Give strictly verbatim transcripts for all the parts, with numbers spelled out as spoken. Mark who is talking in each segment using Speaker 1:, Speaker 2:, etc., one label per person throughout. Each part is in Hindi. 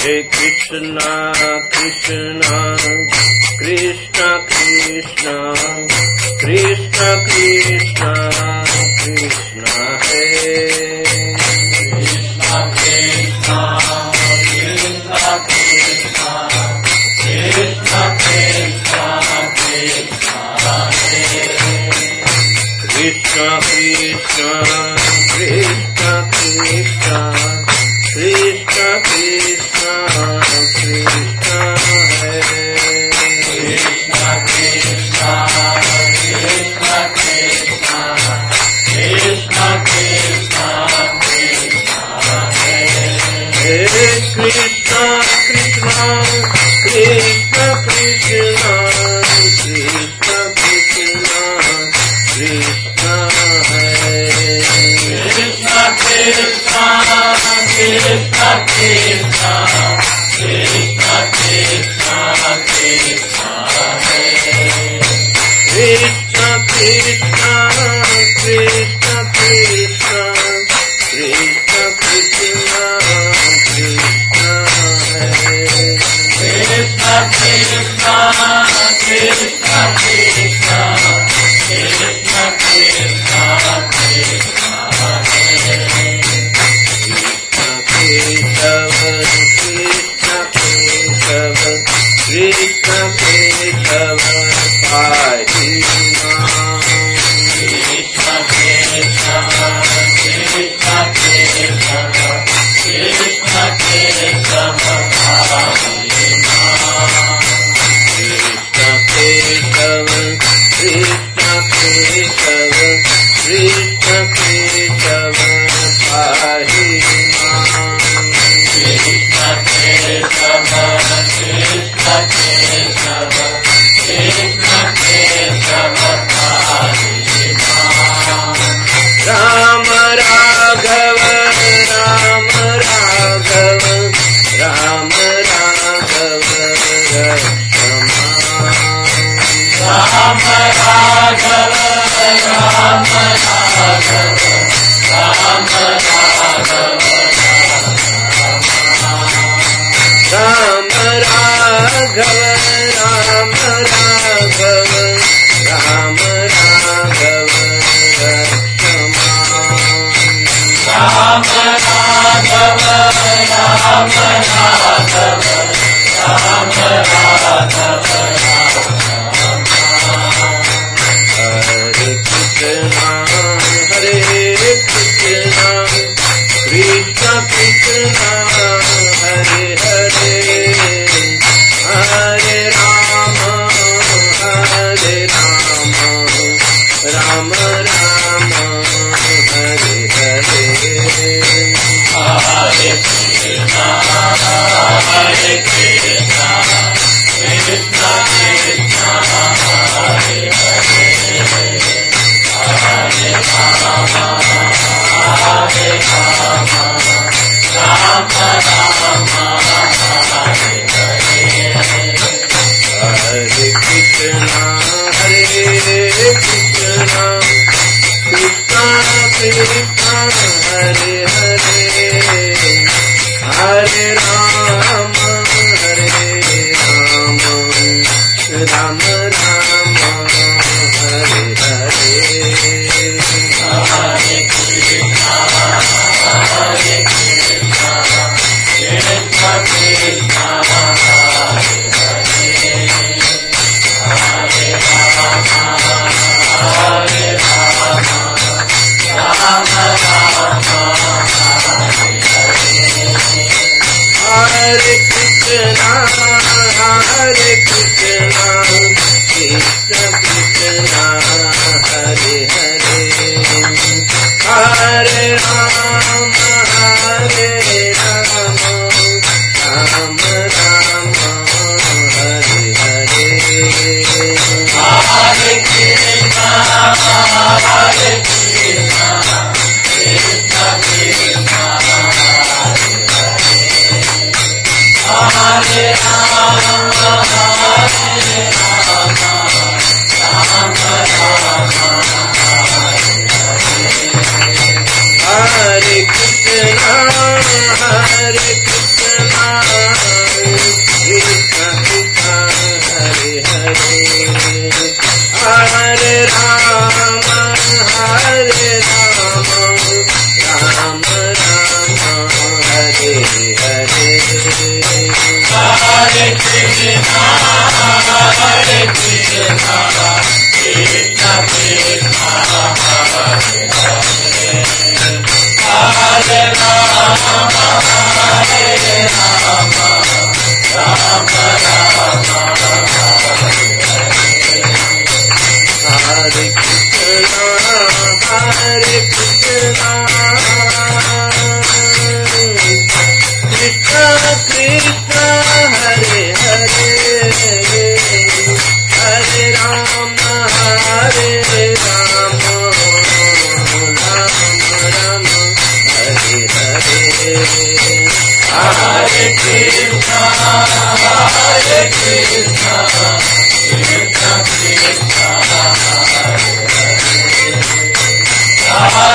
Speaker 1: Krishna Krishna Krishna Krishna Krishna Krishna Krishna Hare Krishna Krishna Krishna Krishna Krishna Krishna Krishna Hare Krishna Krishna Krishna Krishna Krishna Krishna Krishna Hare Krishna Krishna Krishna Krishna Krishna Krishna Krishna Hare Hare Krishna Krishna Krishna Krishna Krishna Krishna Krishna Hare Krishna Krishna Krishna Krishna Krishna Krishna Krishna Hare Krishna Krishna Krishna Krishna Krishna Krishna Krishna Hare Krishna Krishna Krishna Krishna Krishna Krishna Krishna Hare Krishna Krishna Hari Ram Krishna Krishna Krishna Krishna Krishna Krishna Hari Ram Krishna Krishna Krishna Krishna Krishna Krishna Hari Ram Krishna Krishna Krishna Krishna Krishna Krishna Hari Ram Rama Raghava Rama Raghava Rama Raghava Rakshama Rama Raghava Rama Raghava Rama Raghava Rama Raghava Rama Raghava Rama Raghava Rakshama Rama Raghava Rama Raghava Rama Raghava Hare Krishna Hare Krishna Krishna Krishna Hare Hare Hare Rama Hare Rama Rama Rama Hare Hare Hare Krishna Hare Krishna Krishna Krishna Hare Hare Hare Rama Hare Rama Rama Rama Hare Hare Hare Krishna Hare Krishna Krishna Krishna Hare Hare Hare Rama Hare Rama Rama Rama Hare Hare Hare Krishna Hare Krishna Krishna Krishna Hare Hare Hare Rama Hare Rama Rama Rama Hare Hare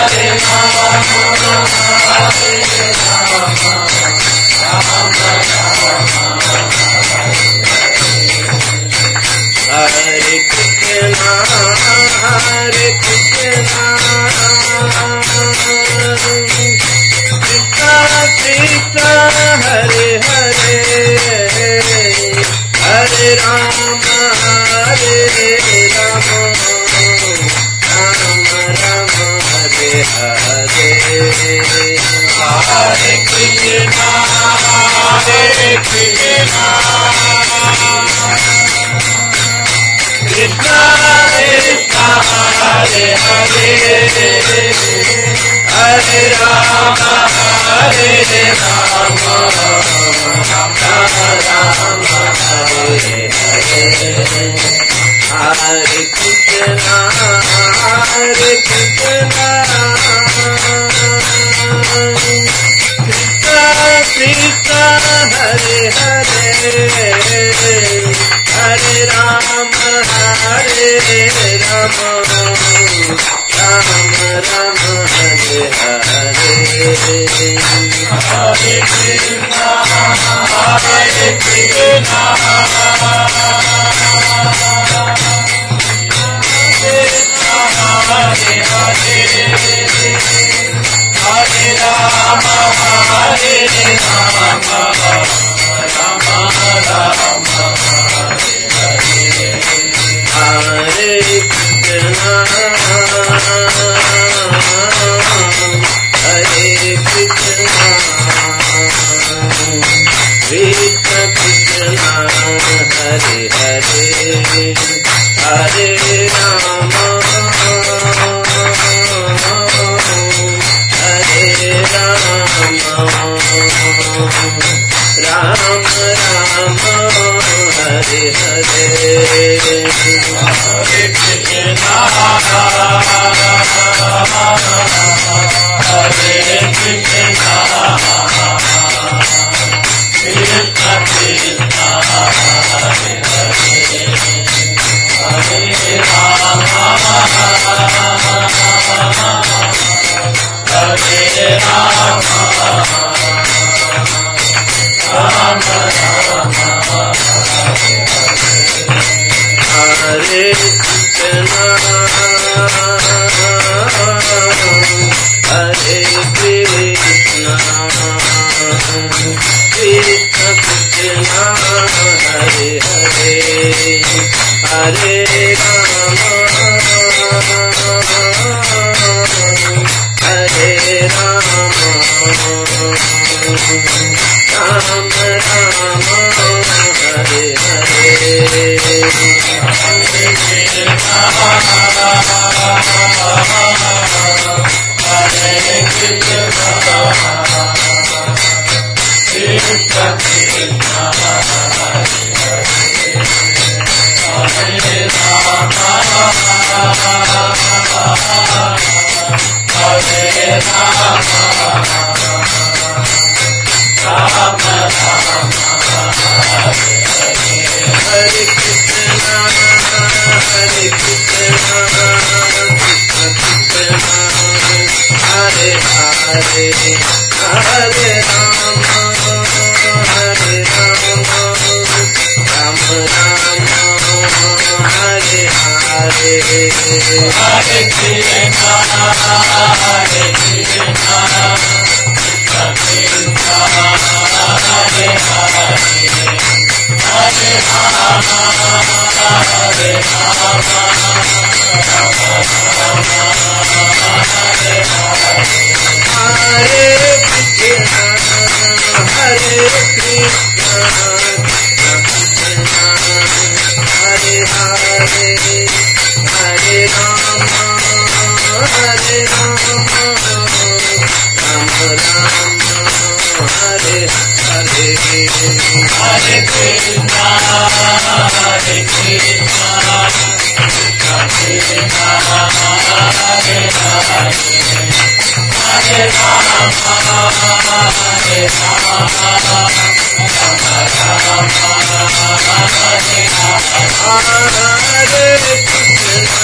Speaker 2: Hare Krishna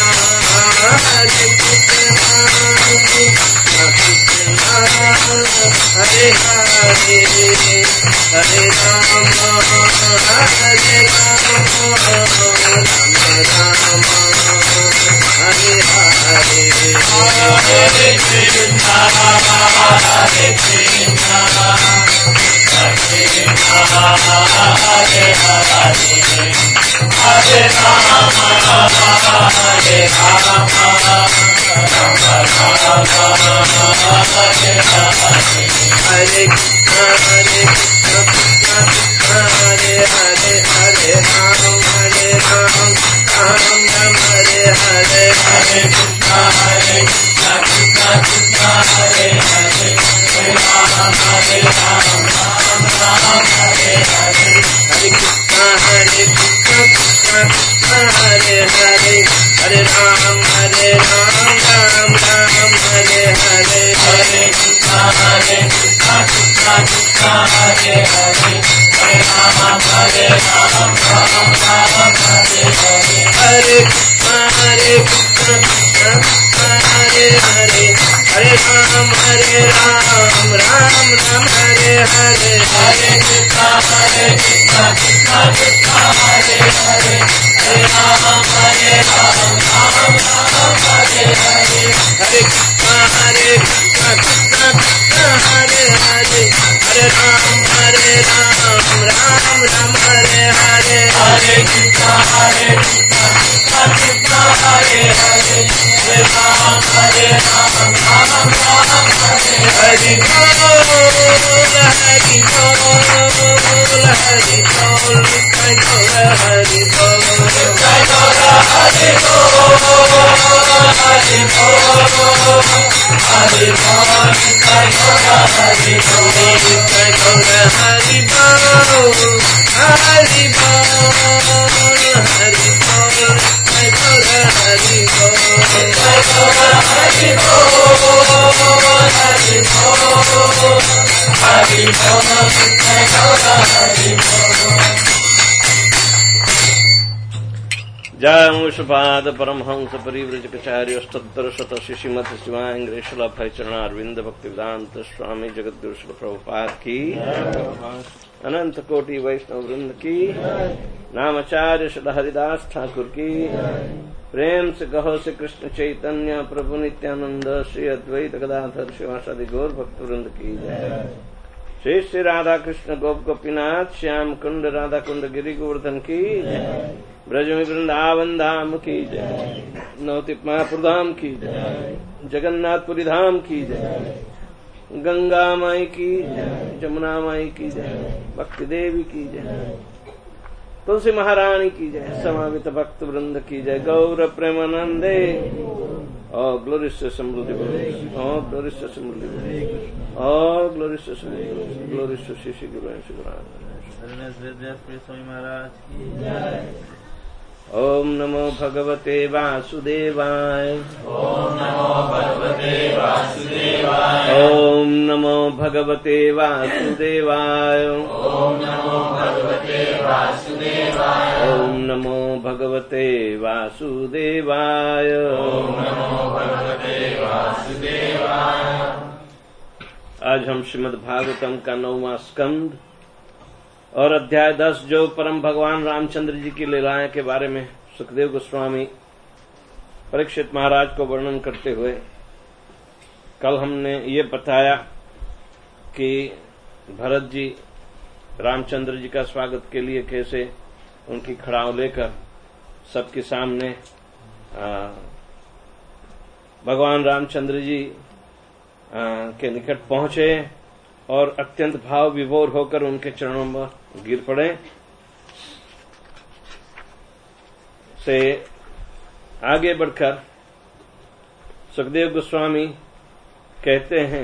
Speaker 2: हरे कृष्णा कृष्णा हरे हरे हरे राम हरे राम राम राम हरे हरे
Speaker 1: हरे कृष्णा हरे कृष्णा कृष्णा हरे हरे हरे राम हरे राम राम राम हरे हरे
Speaker 2: हरे कृष्णा हरे कृष्णा कृष्णा हरे हरे हरे राम हरे राम राम राम हरे हरे
Speaker 1: हरे कृष्णा हरे कृष्णा कृष्णा कृष्णा हरे हरे हरे राम हरे राम राम राम हरे हरे
Speaker 2: हरे कृष्णा हरे कृष्णा कृष्णा कृष्णा हरे हरे हरे राम हरे राम राम राम हरे हरे
Speaker 1: हरे कृष्णा हरे कृष्णा कृष्णा कृष्णा हरे हरे हरे राम हरे राम राम राम हरे हरे
Speaker 2: हरे कृष्णा हरे कृष्णा कृष्णा कृष्णा हरे हरे हरे राम हरे राम राम राम हरे हरे
Speaker 1: हरे कृष्णा हरे कृष्णा कृष्णा कृष्णा हरे हरे हरे राम हरे राम राम राम हरे हरे
Speaker 2: हरे कृष्णा हरे कृष्णा कृष्णा कृष्णा हरे हरे हरे राम हरे राम राम राम हरे हरे
Speaker 1: हरे कृष्णा हरे कृष्णा कृष्णा कृष्णा हरे हरे हरे राम हरे राम राम राम हरे
Speaker 2: हरि बोल हरि बोल हरि बोल नित्य गौर हरि बोल
Speaker 1: जय गौर हरि बोल हरि बोल हरि बोल जय गौर हरि बोल
Speaker 2: नित्य गौर हरि बोल हरि बोल हरि बोल नित्य गौर हरि बोल
Speaker 1: जय गौर हरि बोल हरि बोल हरि बोल जय गौर हरि बोल
Speaker 2: जयमुषपाद परमहंस परिव्रजकचार्य अष्टोत्तर शत शिशिमत शिवांग्रेशल चरणारविंद भक्ति वेदांत स्वामी जगद्गुरु श्री प्रभुपाद की अनंत कोटि वैष्णव वृंद की नामाचार्य श्री हरिदास ठाकुर की प्रेम से कहो श्री कृष्ण चैतन्य प्रभु नित्यानंद श्री अद्वैत गदाधर शिवासादि गौर भक्त वृंद की जय। श्री श्री राधा कृष्ण गोप गोपीनाथ श्याम कुंड राधा कुंड गिरि गोवर्धन की ब्रज में वृंदावन धाम की जय। नवतीप महापुर धाम की जय। जगन्नाथपुरी धाम की जय। गंगा माई की जय। जमुना माई की जय। भक्ति देवी की जय। तुलसी महारानी की जय। समावित भक्त वृंद की जय। गौर प्रेमानंदे Oh, glorious to Samruddhi Guru. Oh, glorious to Samruddhi Guru. Oh, glorious to Samruddhi Guru. Glorious to Shishi Guru and Shivaran. Om Namo Bhagavate Vasudevaya.
Speaker 1: Om Namo Bhagavate Vasudevaya.
Speaker 2: Om Namo Bhagavate Vasudevaya.
Speaker 1: Om Namo Bhagavate Vasudevaya.
Speaker 2: Om Namo Bhagavate Vasudevaya.
Speaker 1: Om Namo Bhagavate Vasudevaya.
Speaker 2: आज हम श्रीमद् भागवतम का नौवां स्कंद और अध्याय दस जो परम भगवान रामचंद्र जी की लीलाएं के बारे में सुखदेव गोस्वामी परीक्षित महाराज को वर्णन करते हुए कल हमने ये बताया कि भरत जी रामचंद्र जी का स्वागत के लिए कैसे उनकी खड़ाव लेकर सबके सामने भगवान रामचंद्र जी के निकट पहुंचे और अत्यंत भाव विभोर होकर उनके चरणों में गिर पड़े। से आगे बढ़कर सुखदेव गोस्वामी कहते हैं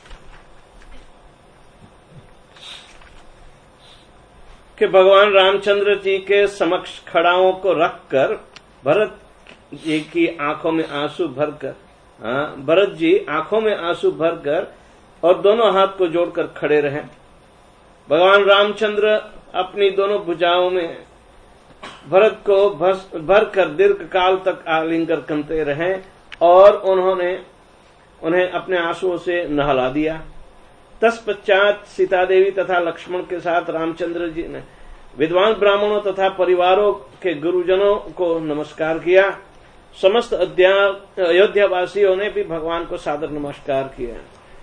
Speaker 2: कि भगवान रामचंद्र जी के समक्ष खड़ाओं को रखकर भरत जी की आंखों में आंसू भरकर हाँ भरत जी आंखों में आंसू भरकर और दोनों हाथ को जोड़कर खड़े रहे। भगवान रामचंद्र अपनी दोनों भुजाओं में भरत को भर कर दीर्घ काल तक आलिंगन करते रहे और उन्होंने उन्हें अपने आंसुओं से नहला दिया। तत्पश्चात सीता देवी तथा लक्ष्मण के साथ रामचंद्र जी ने विद्वान ब्राह्मणों तथा परिवारों के गुरुजनों को नमस्कार किया। समस्त अयोध्यावासियों ने भी भगवान को सादर नमस्कार किया।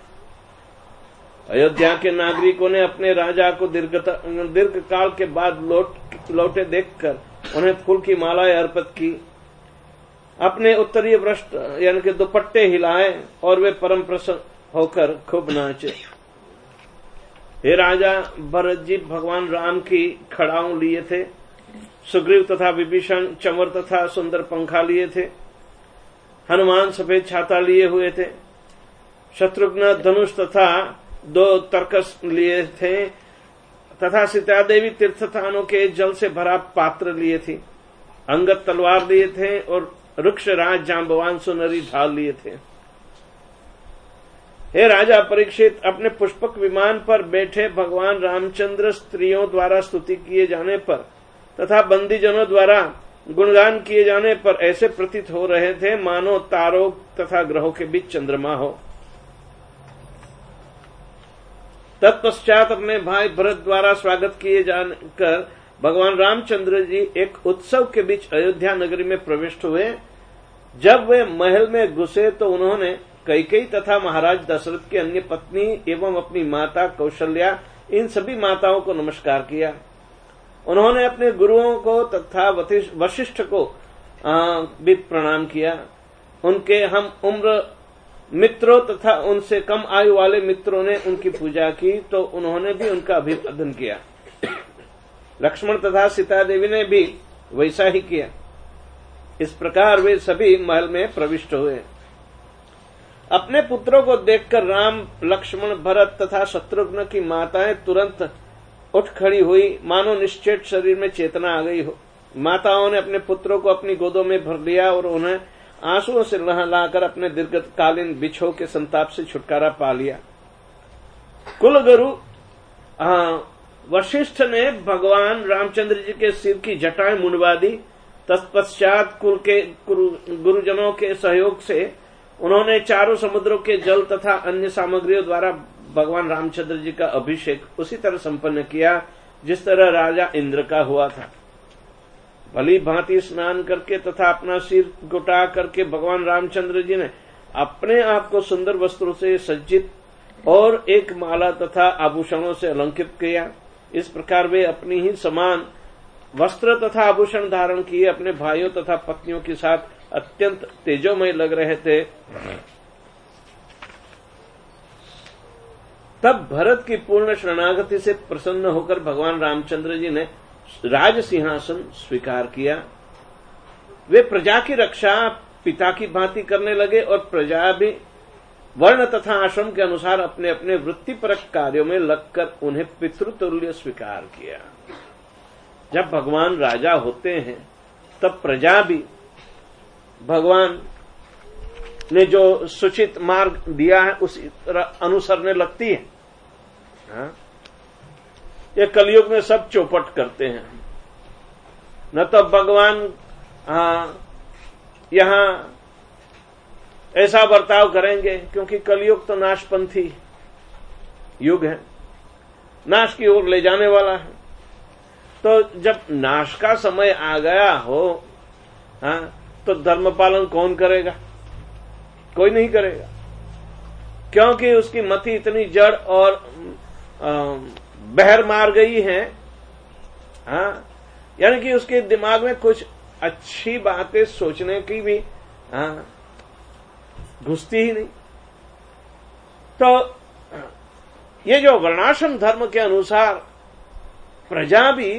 Speaker 2: अयोध्या के नागरिकों ने अपने राजा को दीर्घ दीर्घ काल के बाद लौट लौटे देखकर उन्हें फूल की मालाएं अर्पित की, अपने उत्तरीय वस्त्र यानी कि दुपट्टे हिलाए और वे परम प्रसन्न होकर खूब नाचे। हे राजा भरत जी भगवान राम की खड़ाऊ लिए थे, सुग्रीव तथा विभीषण चमर तथा सुंदर पंखा लिए थे, हनुमान सफेद छाता लिए हुए थे, शत्रुघ्न धनुष तथा दो तरकस लिए थे तथा सीता देवी तीर्थस्थानों के जल से भरा पात्र लिए थी, अंगद तलवार लिए थे और वृक्षराज जांबवान सुनरी ढाल लिए थे। हे राजा परीक्षित, अपने पुष्पक विमान पर बैठे भगवान रामचंद्र स्त्रियों द्वारा स्तुति किए जाने पर तथा बंदीजनों द्वारा गुणगान किए जाने पर ऐसे प्रतीत हो रहे थे मानो तारों तथा ग्रहों के बीच चंद्रमा हो। तत्पश्चात अपने भाई भरत द्वारा स्वागत किए जाकर भगवान रामचंद्र जी एक उत्सव के बीच अयोध्या नगरी में प्रविष्ट हुए। जब वे महल में घुसे तो उन्होंने कैकेयी तथा महाराज दशरथ की अन्य पत्नी एवं अपनी माता कौशल्या इन सभी माताओं को नमस्कार किया। उन्होंने अपने गुरुओं को तथा वशिष्ठ को भी प्रणाम किया। उनके हम उम्र मित्रों तथा उनसे कम आयु वाले मित्रों ने उनकी पूजा की तो उन्होंने भी उनका अभिवादन किया। लक्ष्मण तथा सीता देवी ने भी वैसा ही किया। इस प्रकार वे सभी महल में प्रविष्ट हुए। अपने पुत्रों को देखकर राम, लक्ष्मण, भरत तथा शत्रुघ्न की माताएं तुरंत उठ खड़ी हुई, मानो निश्चेत शरीर में चेतना आ गई हो। माताओं ने अपने पुत्रों को अपनी गोदों में भर लिया और उन्हें आंसुओं से नहलाकर अपने दीर्घकालीन बिछो के संताप से छुटकारा पा लिया। कुलगुरु वशिष्ठ ने भगवान रामचंद्र जी के सिर की जटाएं मुंडवा दी। तत्पश्चात कुल के गुरुजनों के सहयोग से उन्होंने चारों समुद्रों के जल तथा अन्य सामग्रियों द्वारा भगवान रामचंद्र जी का अभिषेक उसी तरह संपन्न किया जिस तरह राजा इंद्र का हुआ था। भली भांति स्नान करके तथा अपना सिर गुटा करके भगवान रामचंद्र जी ने अपने आप को सुंदर वस्त्रों से सज्जित और एक माला तथा आभूषणों से अलंकृत किया। इस प्रकार वे अपनी ही समान वस्त्र तथा आभूषण धारण किए अपने भाइयों तथा पत्नियों के साथ अत्यंत तेजोमय लग रहे थे। तब भरत की पूर्ण शरणागति से प्रसन्न होकर भगवान रामचंद्र जी ने राज सिंहासन स्वीकार किया। वे प्रजा की रक्षा पिता की भांति करने लगे और प्रजा भी वर्ण तथा आश्रम के अनुसार अपने अपने वृत्तिपरक कार्यों में लगकर उन्हें पितृतुल्य स्वीकार किया। जब भगवान राजा होते हैं तब प्रजा भी भगवान ने जो सुचित मार्ग दिया है उसी तरह अनुसरने लगती है। हाँ? ये कलयुग में सब चौपट करते हैं। न तो भगवान यहां ऐसा बर्ताव करेंगे क्योंकि कलयुग तो नाशपंथी युग है, नाश की ओर ले जाने वाला है। तो जब नाश का समय आ गया हो, हाँ, तो धर्म पालन कौन करेगा? कोई नहीं करेगा, क्योंकि उसकी मति इतनी जड़ और बहर मार गई है। हाँ, यानी कि उसके दिमाग में कुछ अच्छी बातें सोचने की भी हाँ घुसती ही नहीं। तो ये जो वर्णाश्रम धर्म के अनुसार प्रजा भी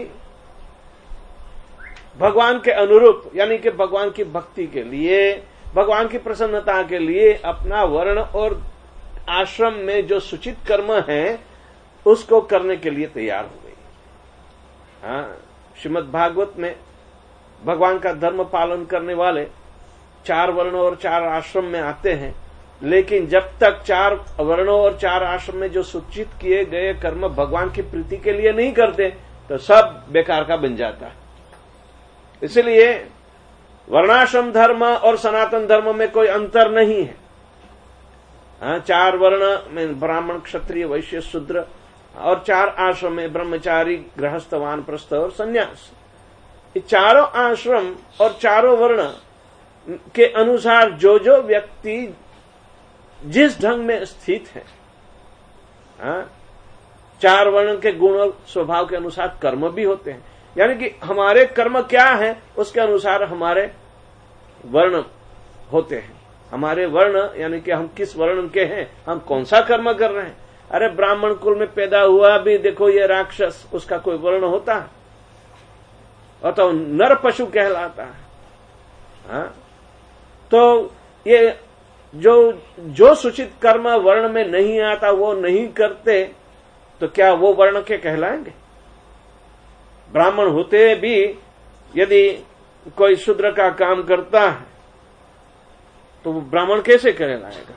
Speaker 2: भगवान के अनुरूप यानी कि भगवान की भक्ति के लिए, भगवान की प्रसन्नता के लिए अपना वर्ण और आश्रम में जो सूचित कर्म है उसको करने के लिए तैयार हो गई। हाँ, श्रीमद् भागवत में भगवान का धर्म पालन करने वाले चार वर्णों और चार आश्रम में आते हैं, लेकिन जब तक चार वर्णों और चार आश्रम में जो सूचित किए गए कर्म भगवान की प्रीति के लिए नहीं करते तो सब बेकार का बन जाता है। इसलिए वर्णाश्रम धर्म और सनातन धर्म में कोई अंतर नहीं है। हाँ, चार वर्ण में ब्राह्मण, क्षत्रिय, वैश्य, शूद्र, और चार आश्रम में ब्रह्मचारी, गृहस्थ, वानप्रस्थ और संन्यास। ये चारों आश्रम और चारों वर्ण के अनुसार जो जो व्यक्ति जिस ढंग में स्थित है, हाँ, चार वर्ण के गुण और स्वभाव के अनुसार कर्म भी होते हैं। यानी कि हमारे कर्म क्या है उसके अनुसार हमारे वर्ण होते हैं। हमारे वर्ण यानी कि हम किस वर्ण के हैं, हम कौन सा कर्म कर रहे हैं। अरे ब्राह्मण कुल में पैदा हुआ भी देखो ये राक्षस, उसका कोई वर्ण होता है, और तो नर पशु कहलाता है। हाँ? तो ये जो जो सूचित कर्म वर्ण में नहीं आता वो नहीं करते, तो क्या वो वर्ण के कहलाएंगे? ब्राह्मण होते भी यदि कोई शूद्र का काम करता है तो वो ब्राह्मण कैसे कहलाएगा?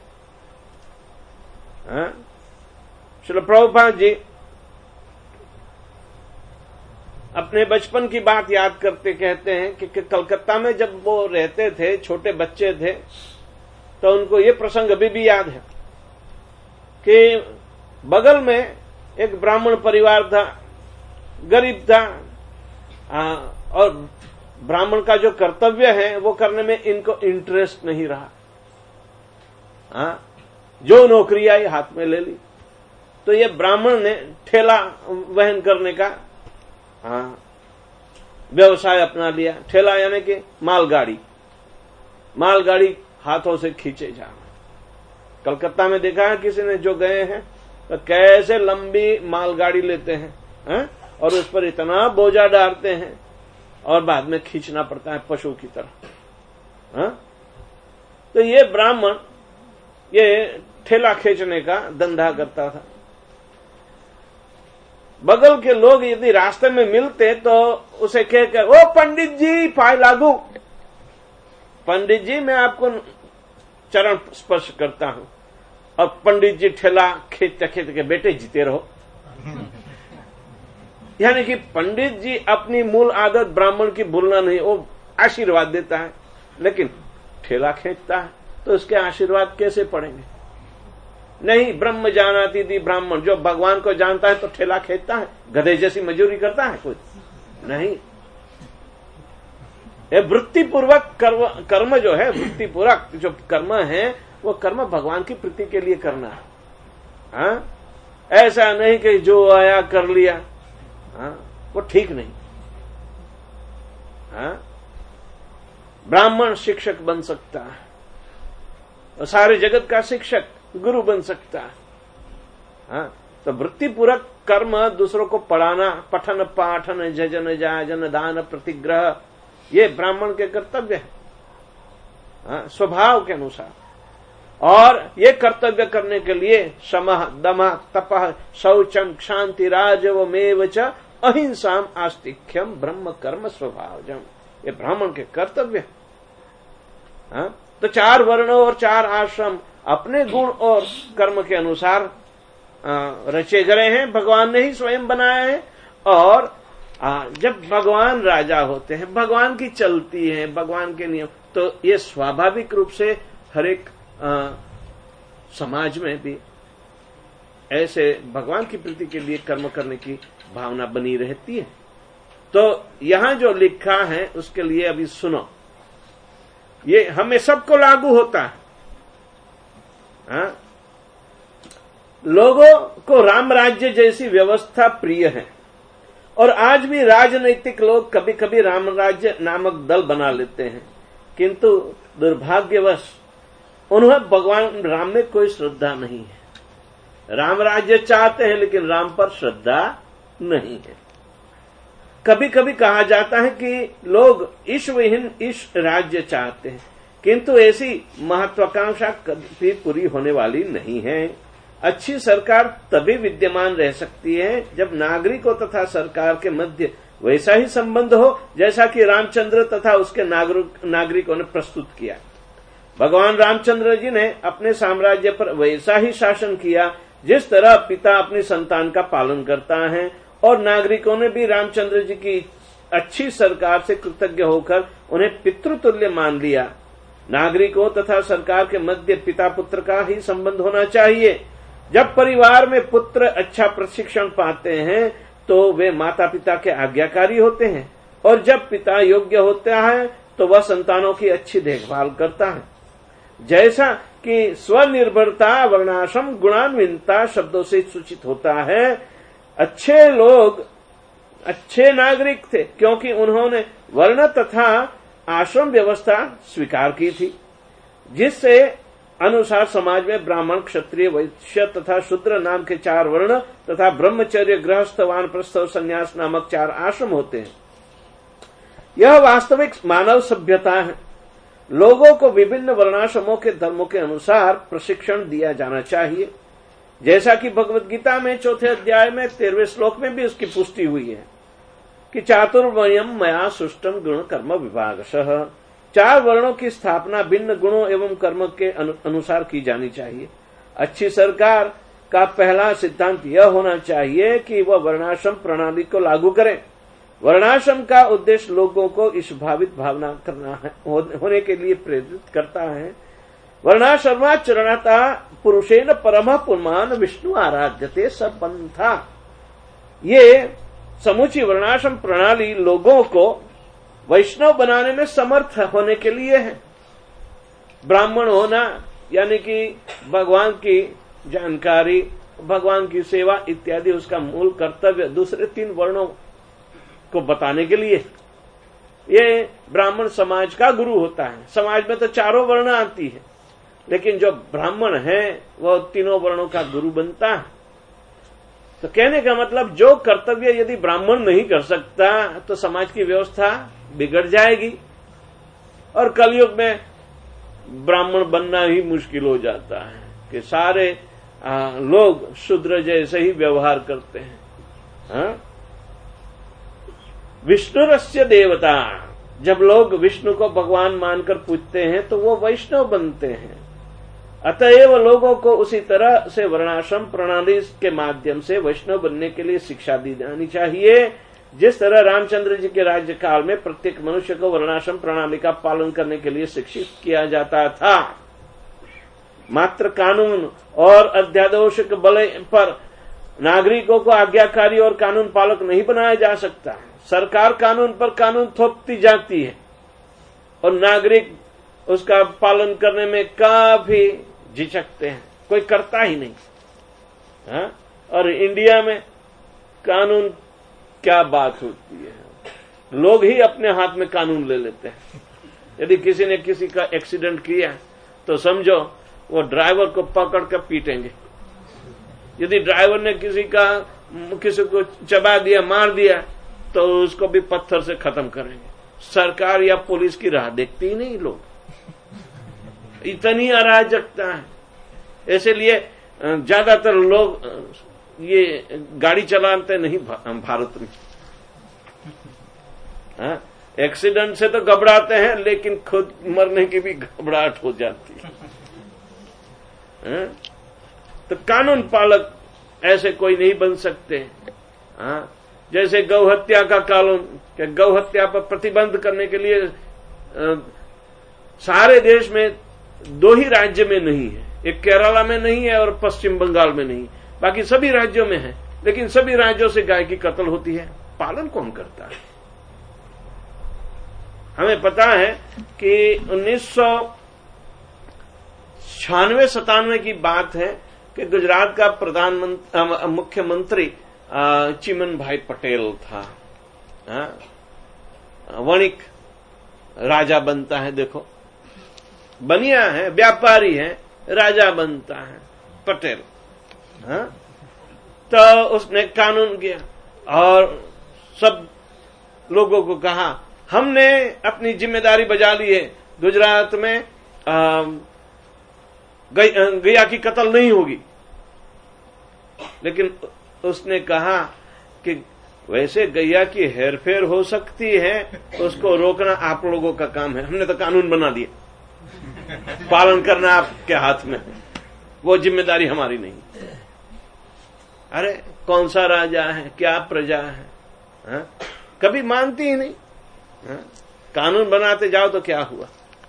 Speaker 2: हाँ? श्रील प्रभुपाद जी अपने बचपन की बात याद करते कहते हैं कि, कि कलकत्ता में जब वो रहते थे, छोटे बच्चे थे, तो उनको ये प्रसंग अभी भी याद है कि बगल में एक ब्राह्मण परिवार था, गरीब था, आ, और ब्राह्मण का जो कर्तव्य है वो करने में इनको इंटरेस्ट नहीं रहा। हाँ, जो नौकरी आई हाथ में ले ली। तो ये ब्राह्मण ने ठेला वहन करने का हाँ व्यवसाय अपना लिया। ठेला यानी कि मालगाड़ी, मालगाड़ी हाथों से खींचे जाना। कलकत्ता में देखा है किसी ने जो गए हैं तो कैसे लंबी मालगाड़ी लेते हैं, हैं? और उस पर इतना बोझा डालते हैं और बाद में खींचना पड़ता है पशु की तरह। हाँ? तो ये ब्राह्मण ये ठेला खींचने का धंधा करता था। बगल के लोग यदि रास्ते में मिलते तो उसे कहकर, ओ पंडित जी पाए लागू, पंडित जी मैं आपको चरण स्पर्श करता हूं। और पंडित जी ठेला खींचते खींचते के बेटे जीते रहो। यानी कि पंडित जी अपनी मूल आदत ब्राह्मण की भूलना नहीं, वो आशीर्वाद देता है, लेकिन ठेला खींचता है तो उसके आशीर्वाद कैसे पड़ेंगे? नहीं, ब्रह्म जानाति थी ब्राह्मण, जो भगवान को जानता है तो ठेला खींचता है, गधे जैसी मजूरी करता है कुछ नहीं। ये वृत्तिपूर्वक कर्म, कर्म जो है वृत्तिपूर्वक जो कर्म है वो कर्म भगवान की प्रीति के लिए करना है। हाँ? ऐसा नहीं कि जो आया कर लिया, हाँ? वो ठीक नहीं। हाँ? ब्राह्मण शिक्षक बन सकता है और सारे जगत का शिक्षक गुरु बन सकता है। हाँ? तो वृत्तिपूर्वक कर्म दूसरों को पढ़ाना, पठन पाठन जजन जाजन दान प्रतिग्रह, ये ब्राह्मण के कर्तव्य है। हाँ? स्वभाव के अनुसार। और ये कर्तव्य करने के लिए समः दमः तपः शौचम क्षांति राजवमेव च अहिंसाम आस्तिक्यम ब्रह्म कर्म स्वभावजम, ये ब्राह्मण के कर्तव्य। हाँ? तो चार वर्णों और चार आश्रम अपने गुण और कर्म के अनुसार रचे गए हैं, भगवान ने ही स्वयं बनाया है। और आ, जब भगवान राजा होते हैं, भगवान की चलती है, भगवान के नियम, तो ये स्वाभाविक रूप से हर एक आ, समाज में भी ऐसे भगवान की प्रीति के लिए कर्म करने की भावना बनी रहती है। तो यहां जो लिखा है उसके लिए अभी सुनो, ये हमें सबको लागू होता है। हाँ? लोगों को राम राज्य जैसी व्यवस्था प्रिय है और आज भी राजनीतिक लोग कभी कभी राम राज्य नामक दल बना लेते हैं, किंतु दुर्भाग्यवश उन्हें भगवान राम में कोई श्रद्धा नहीं है। राम राज्य चाहते हैं लेकिन राम पर श्रद्धा नहीं है। कभी कभी कहा जाता है कि लोग ईश्वरहीन ईश राज्य चाहते हैं, किंतु ऐसी महत्वाकांक्षा कभी पूरी होने वाली नहीं है। अच्छी सरकार तभी विद्यमान रह सकती है जब नागरिकों तथा सरकार के मध्य वैसा ही संबंध हो जैसा कि रामचंद्र तथा उसके नागरिकों ने प्रस्तुत किया। भगवान रामचंद्र जी ने अपने साम्राज्य पर वैसा ही शासन किया जिस तरह पिता अपनी संतान का पालन करता है, और नागरिकों ने भी रामचंद्र जी की अच्छी सरकार से कृतज्ञ होकर उन्हें पितृतुल्य मान लिया। नागरिकों तथा सरकार के मध्य पिता पुत्र का ही संबंध होना चाहिए। जब परिवार में पुत्र अच्छा प्रशिक्षण पाते हैं तो वे माता पिता के आज्ञाकारी होते हैं, और जब पिता योग्य होता है तो वह संतानों की अच्छी देखभाल करता है। जैसा कि स्वनिर्भरता वर्णाश्रम गुणान्विता शब्दों से सूचित होता है, अच्छे लोग अच्छे नागरिक थे क्योंकि उन्होंने वर्ण तथा आश्रम व्यवस्था स्वीकार की थी, जिससे अनुसार समाज में ब्राह्मण, क्षत्रिय, वैश्य तथा शूद्र नाम के चार वर्ण तथा ब्रह्मचर्य, गृहस्थ, वानप्रस्थ और संन्यास नामक चार आश्रम होते हैं। यह वास्तविक मानव सभ्यता है। लोगों को विभिन्न वर्णाश्रमों के धर्मों के अनुसार प्रशिक्षण दिया जाना चाहिए, जैसा कि भगवत गीता में चौथे अध्याय में तेरहवें श्लोक में भी उसकी पुष्टि हुई है कि चातुर्वर्ण्यम मया सृष्टम गुण कर्म विभागशः। चार वर्णों की स्थापना भिन्न गुणों एवं कर्म के अनुसार की जानी चाहिए। अच्छी सरकार का पहला सिद्धांत यह होना चाहिए कि वह वर्णाश्रम प्रणाली को लागू करें। वर्णाश्रम का उद्देश्य लोगों को इस भावित भावना करना है, होने के लिए प्रेरित करता है। वर्णाश्रमाचरणता पुरुषेण परमः पुमान विष्णु आराध्यते सपंथा। ये समूची वर्णाश्रम प्रणाली लोगों को वैष्णव बनाने में समर्थ होने के लिए है। ब्राह्मण होना यानी कि भगवान की जानकारी, भगवान की सेवा इत्यादि उसका मूल कर्तव्य दूसरे तीन वर्णों को बताने के लिए। ये ब्राह्मण समाज का गुरु होता है। समाज में तो चारों वर्ण आती है, लेकिन जो ब्राह्मण है वह तीनों वर्णों का गुरु बनता है। तो कहने का मतलब जो कर्तव्य यदि ब्राह्मण नहीं कर सकता तो समाज की व्यवस्था बिगड़ जाएगी, और कलयुग में ब्राह्मण बनना ही मुश्किल हो जाता है कि सारे आ, लोग शूद्र जैसे ही व्यवहार करते हैं। हाँ? विष्णुरस्य देवता, जब लोग विष्णु को भगवान मानकर पूजते हैं तो वो वैष्णव बनते हैं। अतएव लोगों को उसी तरह से वर्णाश्रम प्रणाली के माध्यम से वैष्णव बनने के लिए शिक्षा दी जानी चाहिए, जिस तरह रामचंद्र जी के राज्य काल में प्रत्येक मनुष्य को वर्णाश्रम प्रणाली का पालन करने के लिए शिक्षित किया जाता था। मात्र कानून और अध्यादेश के बल पर नागरिकों को आज्ञाकारी और कानून पालक नहीं बनाया जा सकता। सरकार कानून पर कानून थोपती जाती है और नागरिक उसका पालन करने में काफी झिझकते हैं, कोई करता ही नहीं। हाँ? और इंडिया में कानून क्या बात होती है, लोग ही अपने हाथ में कानून ले लेते हैं। यदि किसी ने किसी का एक्सीडेंट किया तो समझो वो ड्राइवर को पकड़ कर पीटेंगे। यदि ड्राइवर ने किसी का किसी को चबा दिया, मार दिया, तो उसको भी पत्थर से खत्म करेंगे। सरकार या पुलिस की राह देखते ही नहीं लोग, इतनी अराजकता है। इसलिए ज्यादातर लोग ये गाड़ी चलाते नहीं भारत में। हाँ? एक्सीडेंट से तो घबराते हैं, लेकिन खुद मरने की भी घबराहट हो जाती है। हाँ? तो कानून पालक ऐसे कोई नहीं बन सकते। हाँ? जैसे गौ हत्या का कानून, कि गौ हत्या पर प्रतिबंध करने के लिए आ, सारे देश में दो ही राज्य में नहीं है, एक केरला में नहीं है और पश्चिम बंगाल में नहीं, बाकी सभी राज्यों में है। लेकिन सभी राज्यों से गाय की कत्ल होती है, पालन कौन करता है? हमें पता है कि उन्नीस सौ छियानवे सतानवे की बात है कि गुजरात का प्रधानमंत्री मुख्यमंत्री चिमन भाई पटेल था। वणिक राजा बनता है, देखो बनिया है, व्यापारी है, राजा बनता है पटेल। हाँ? तो उसने कानून किया और सब लोगों को कहा हमने अपनी जिम्मेदारी बजा ली है, गुजरात में गैया की कत्ल नहीं होगी। लेकिन उसने कहा कि वैसे गैया की हेरफेर हो सकती है, उसको रोकना आप लोगों का काम है, हमने तो कानून बना दिया, पालन करना आपके हाथ में है, वो जिम्मेदारी हमारी नहीं। अरे कौन सा राजा है, क्या प्रजा है? हा? कभी मानती ही नहीं। हा? कानून बनाते जाओ तो क्या हुआ।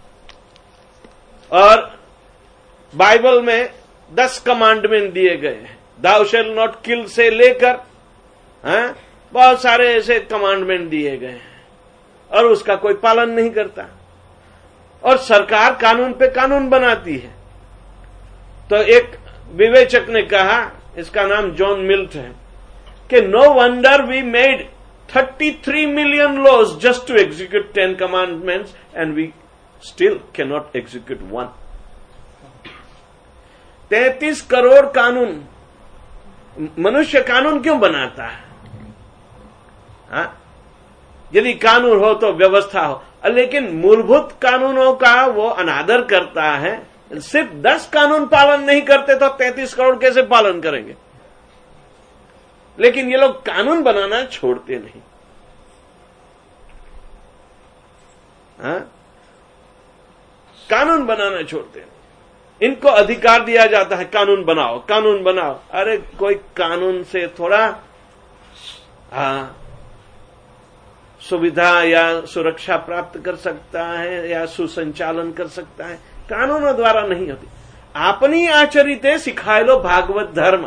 Speaker 2: और बाइबल में दस कमांडमेंट दिए गए हैं, दाउ शैल नॉट किल से लेकर हाँ, बहुत सारे ऐसे कमांडमेंट दिए गए हैं और उसका कोई पालन नहीं करता। और सरकार कानून पे कानून बनाती है। तो एक विवेचक ने कहा, इसका नाम जॉन मिल्ट है, कि no wonder we made thirty three million laws just to execute ten commandments and we still can not execute one. तैतीस करोड़ कानून, मनुष्य कानून क्यों बनाता है? हाँ? यदि कानून हो तो व्यवस्था हो, लेकिन मूलभूत कानूनों का वो अनादर करता है। सिर्फ दस कानून पालन नहीं करते तो तैतीस करोड़ कैसे पालन करेंगे? लेकिन ये लोग कानून बनाना छोड़ते नहीं। हाँ? कानून बनाना छोड़ते नहीं। इनको अधिकार दिया जाता है, कानून बनाओ, कानून बनाओ। अरे कोई कानून से थोड़ा हाँ सुविधा या सुरक्षा प्राप्त कर सकता है या सुसंचालन कर सकता है, कानूनों द्वारा नहीं होती। अपनी आचरिते सिखाए लो भागवत धर्म।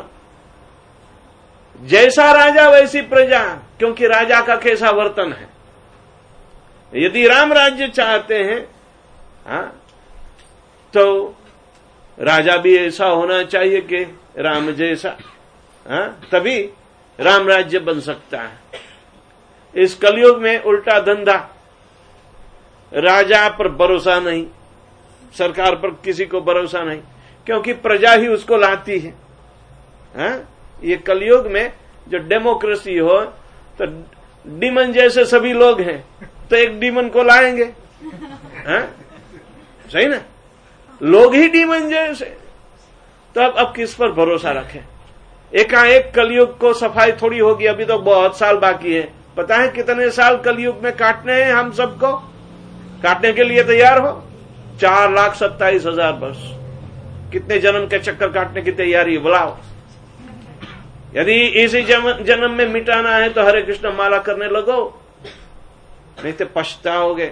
Speaker 2: जैसा राजा वैसी प्रजा, क्योंकि राजा का कैसा वर्तन है। यदि राम राज्य चाहते हैं हाँ, तो राजा भी ऐसा होना चाहिए कि राम जैसा, हाँ, तभी राम राज्य बन सकता है। इस कलयुग में उल्टा धंधा, राजा पर भरोसा नहीं, सरकार पर किसी को भरोसा नहीं, क्योंकि प्रजा ही उसको लाती है। हाँ? ये कलयुग में जो डेमोक्रेसी हो तो डीमन जैसे सभी लोग हैं तो एक डीमन को लाएंगे। हाँ? सही ना, लोग ही डीमन जैसे, तो अब अब किस पर भरोसा रखें? एकाएक कलयुग को सफाई थोड़ी होगी, अभी तो बहुत साल बाकी है। पता है कितने साल कलयुग में काटने हैं? हम सबको काटने के लिए तैयार हो? चार लाख सत्ताईस हजार वर्ष। कितने जन्म के चक्कर काटने की तैयारी? बुलाओ। यदि इसी जन्म में मिटाना है तो हरे कृष्ण माला करने लगो, नहीं तो पछताओगे।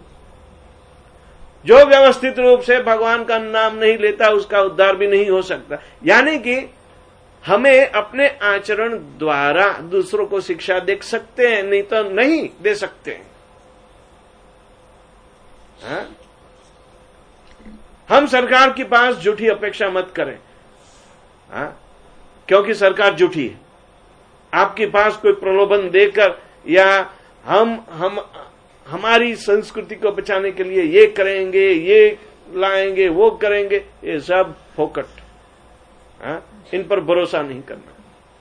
Speaker 2: जो व्यवस्थित रूप से भगवान का नाम नहीं लेता उसका उद्धार भी नहीं हो सकता। यानी कि हमें अपने आचरण द्वारा दूसरों को शिक्षा दे सकते हैं, नहीं तो नहीं दे सकते हैं। हाँ? हम सरकार के पास झूठी अपेक्षा मत करें। हाँ? क्योंकि सरकार झूठी है। आपके पास कोई प्रलोभन देकर या हम हम हमारी संस्कृति को बचाने के लिए ये करेंगे, ये लाएंगे, वो करेंगे, ये सब फोकट। हाँ? इन पर भरोसा नहीं करना।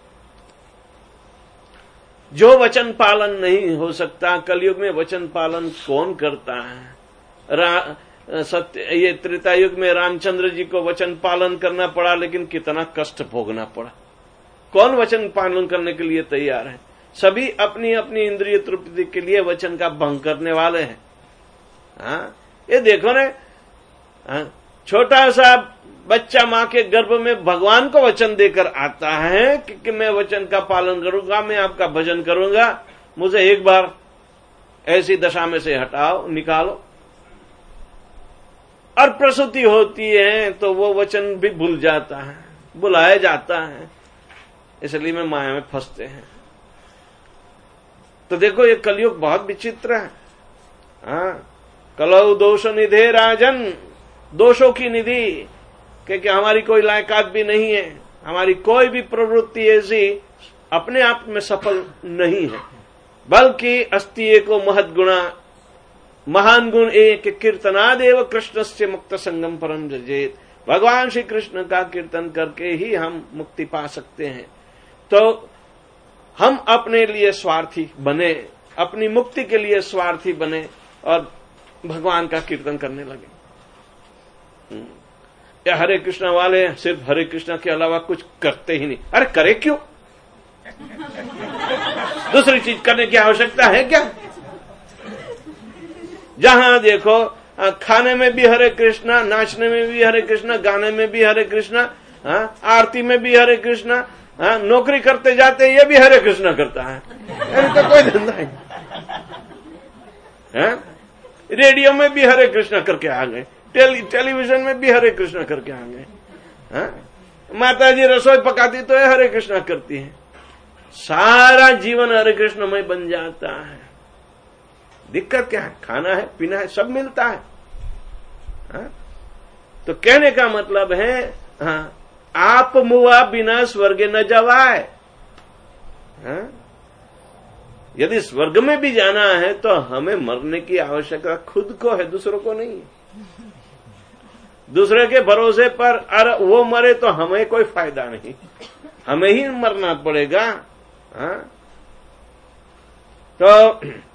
Speaker 2: जो वचन पालन नहीं हो सकता, कलयुग में वचन पालन कौन करता है? रा, सत्य ये त्रेता युग में रामचंद्र जी को वचन पालन करना पड़ा, लेकिन कितना कष्ट भोगना पड़ा। कौन वचन पालन करने के लिए तैयार है? सभी अपनी अपनी इंद्रिय तृप्ति के लिए वचन का भंग करने वाले हैं। हाँ? ये देखो ना, हाँ? छोटा सा बच्चा मां के गर्भ में भगवान को वचन देकर आता है कि, कि मैं वचन का पालन करूंगा, मैं आपका भजन करूंगा, मुझे एक बार ऐसी दशा में से हटाओ, निकालो। और प्रसूति होती है तो वो वचन भी भूल जाता है, बुलाया जाता है, इसलिए में माया में फंसते हैं। तो देखो ये कलयुग बहुत विचित्र है। हाँ, कलौ दोष निधे राजन, दोषों की निधि, क्योंकि हमारी कोई लायकात भी नहीं है, हमारी कोई भी प्रवृत्ति ऐसी अपने आप में सफल नहीं है, बल्कि अस्ति एको महद गुणा, महान गुण एक कीर्तनादेव कृष्ण से मुक्त संगम परम जजेत। भगवान श्री कृष्ण का कीर्तन करके ही हम मुक्ति पा सकते हैं। तो हम अपने लिए स्वार्थी बने, अपनी मुक्ति के लिए स्वार्थी बने और भगवान का कीर्तन करने लगे। या हरे कृष्ण वाले सिर्फ हरे कृष्ण के अलावा कुछ करते ही नहीं। अरे करे क्यों? दूसरी चीज करने की आवश्यकता है क्या? जहां देखो खाने में भी हरे कृष्णा, नाचने में भी हरे कृष्णा, गाने में भी हरे कृष्णा, आरती में भी हरे कृष्णा, नौकरी करते जाते ये भी हरे कृष्णा करता है। तो कोई धंधा है? हैं? रेडियो में भी हरे कृष्णा करके आ गए, टेली, टेलीविजन में भी हरे कृष्णा करके आ गए। माता जी रसोई पकाती तो है हरे कृष्णा करती है, सारा जीवन हरे कृष्णमय बन जाता है। दिक्कत क्या है? खाना है, पीना है, सब मिलता है। हा? तो कहने का मतलब है, हाँ, आप मुआ बिना स्वर्ग न जवाए। हाँ? यदि स्वर्ग में भी जाना है तो हमें मरने की आवश्यकता खुद को है, दूसरों को नहीं है। दूसरे के भरोसे पर अरे वो मरे तो हमें कोई फायदा नहीं, हमें ही मरना पड़ेगा। हाँ? तो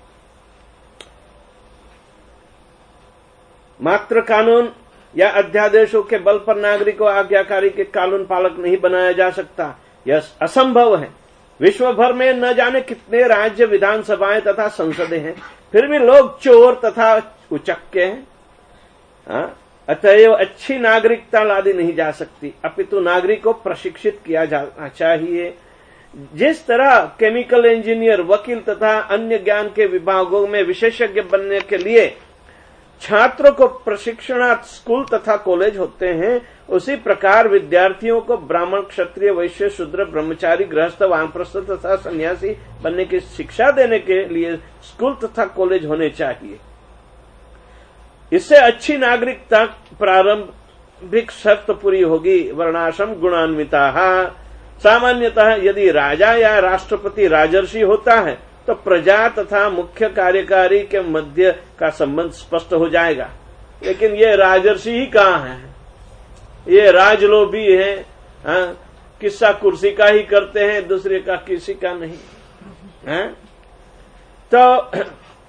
Speaker 2: मात्र कानून या अध्यादेशों के बल पर नागरिक को आज्ञाकारी के कानून पालक नहीं बनाया जा सकता, यह असंभव है। विश्व भर में न जाने कितने राज्य, विधानसभाएं तथा संसदें हैं, फिर भी लोग चोर तथा उचक्के हैं। अतएव अच्छी नागरिकता लादी नहीं जा सकती, अपितु नागरिक को प्रशिक्षित किया जाना चाहिए। जिस तरह केमिकल इंजीनियर, वकील तथा अन्य ज्ञान के विभागों में विशेषज्ञ बनने के लिए छात्रों को प्रशिक्षणार्थ स्कूल तथा कॉलेज होते हैं, उसी प्रकार विद्यार्थियों को ब्राह्मण, क्षत्रिय, वैश्य, शूद्र, ब्रह्मचारी, गृहस्थ, वानप्रस्थ तथा सन्यासी बनने की शिक्षा देने के लिए स्कूल तथा कॉलेज होने चाहिए। इससे अच्छी नागरिकता प्रारंभिक शर्त पूरी होगी। वर्णाश्रम गुणान्विता। सामान्यतः यदि राजा या राष्ट्रपति राजर्षि होता है तो प्रजा तथा मुख्य कार्यकारी के मध्य का संबंध स्पष्ट हो जाएगा। लेकिन ये राजर्षि ही कहाँ है? ये राजलोभी है। हाँ? किस्सा कुर्सी का ही करते हैं, दूसरे का किसी का नहीं है। तो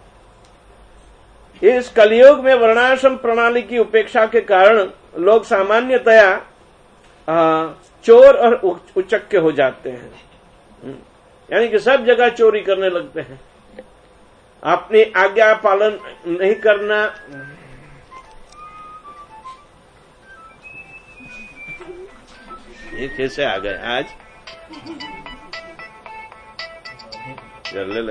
Speaker 2: इस कलयुग में वर्णाश्रम प्रणाली की उपेक्षा के कारण लोग सामान्यतया चोर और उचक्के हो जाते हैं, यानी कि सब जगह चोरी करने लगते हैं। अपनी आज्ञा पालन नहीं करना, ये कैसे आ गए आज? चल ले ले।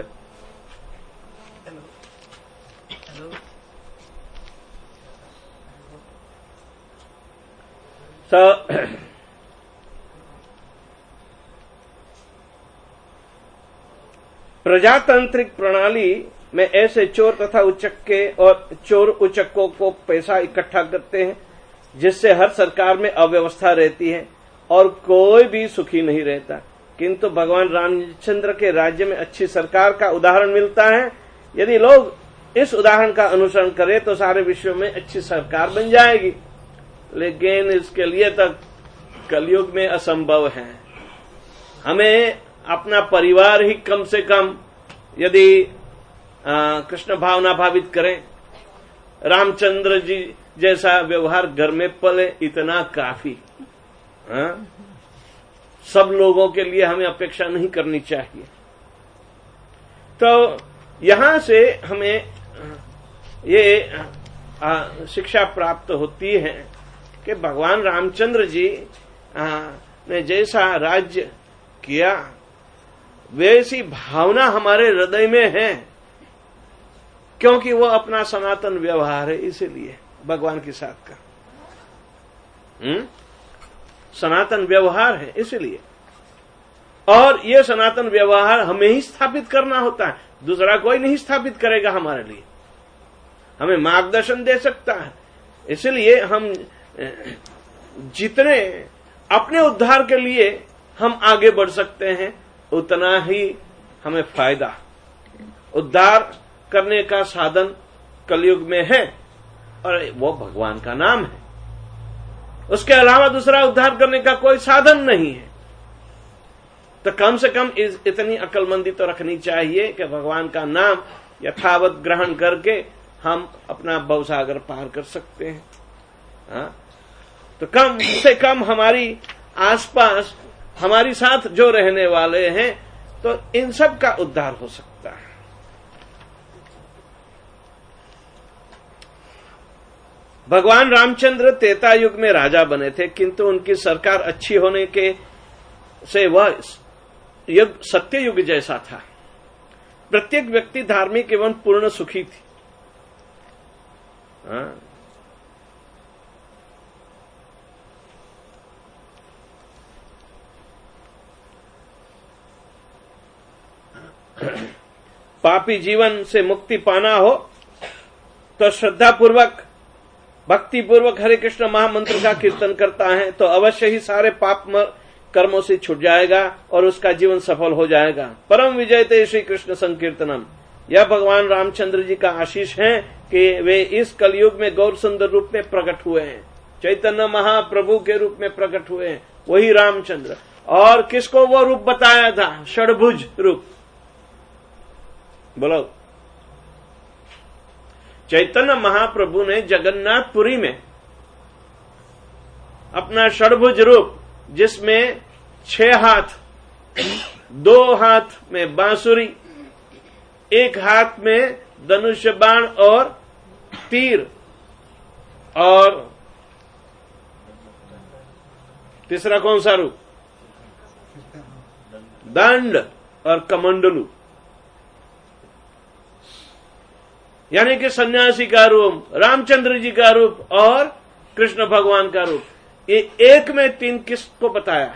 Speaker 2: तो प्रजातांत्रिक प्रणाली में ऐसे चोर तथा उचक्के और चोर उचक्कों को पैसा इकट्ठा करते हैं, जिससे हर सरकार में अव्यवस्था रहती है और कोई भी सुखी नहीं रहता। किंतु भगवान रामचंद्र के राज्य में अच्छी सरकार का उदाहरण मिलता है। यदि लोग इस उदाहरण का अनुसरण करें तो सारे विश्व में अच्छी सरकार बन जाएगी। लेकिन इसके लिए तक कलयुग में असंभव है। हमें अपना परिवार ही कम से कम यदि कृष्ण भावना भावित करें, रामचंद्र जी जैसा व्यवहार घर में पले, इतना काफी। हाँ? सब लोगों के लिए हमें अपेक्षा नहीं करनी चाहिए। तो यहां से हमें ये शिक्षा प्राप्त होती है कि भगवान रामचंद्र जी ने जैसा राज्य किया, वैसी भावना हमारे हृदय में है, क्योंकि वो अपना सनातन व्यवहार है, इसीलिए भगवान के साथ का हुँ? सनातन व्यवहार है, इसलिए। और ये सनातन व्यवहार हमें ही स्थापित करना होता है, दूसरा कोई नहीं स्थापित करेगा हमारे लिए। हमें मार्गदर्शन दे सकता है। इसलिए हम जितने अपने उद्धार के लिए हम आगे बढ़ सकते हैं, उतना ही हमें फायदा। उद्धार करने का साधन कलयुग में है और वो भगवान का नाम है। उसके अलावा दूसरा उद्धार करने का कोई साधन नहीं है। तो कम से कम इस, इतनी अक्लमंदी तो रखनी चाहिए कि भगवान का नाम यथावत ग्रहण करके हम अपना भवसागर पार कर सकते हैं। हाँ? तो कम से कम हमारी आसपास हमारी साथ जो रहने वाले हैं, तो इन सब का उद्धार हो सकता है। भगवान रामचंद्र त्रेता युग में राजा बने थे, किंतु उनकी सरकार अच्छी होने के से वह युग सत्य युग जैसा था। प्रत्येक व्यक्ति धार्मिक एवं पूर्ण सुखी थी। हाँ? पापी जीवन से मुक्ति पाना हो तो श्रद्धा पूर्वक भक्ति पूर्वक हरे कृष्ण महामंत्र का कीर्तन करता है तो अवश्य ही सारे पाप कर्मों से छूट जाएगा और उसका जीवन सफल हो जाएगा। परम विजयते श्री कृष्ण संकीर्तनम, यह भगवान रामचंद्र जी का आशीष है कि वे इस कलयुग में गौर सुंदर रूप में प्रकट हुए हैं, चैतन्य महाप्रभु के रूप में प्रकट हुए हैं, वही रामचंद्र। और किसको वो रूप बताया था? षडभुज रूप। बोलो, चैतन्य महाप्रभु ने जगन्नाथपुरी में अपना षडभुज रूप, जिसमें छह हाथ, दो हाथ में बांसुरी, एक हाथ में धनुष बाण और तीर, और तीसरा कौन सा रूप? दंड और कमंडलू, यानी कि सन्यासी का रूप, रामचंद्र जी का रूप और कृष्ण भगवान का रूप। ये एक में तीन किसको बताया?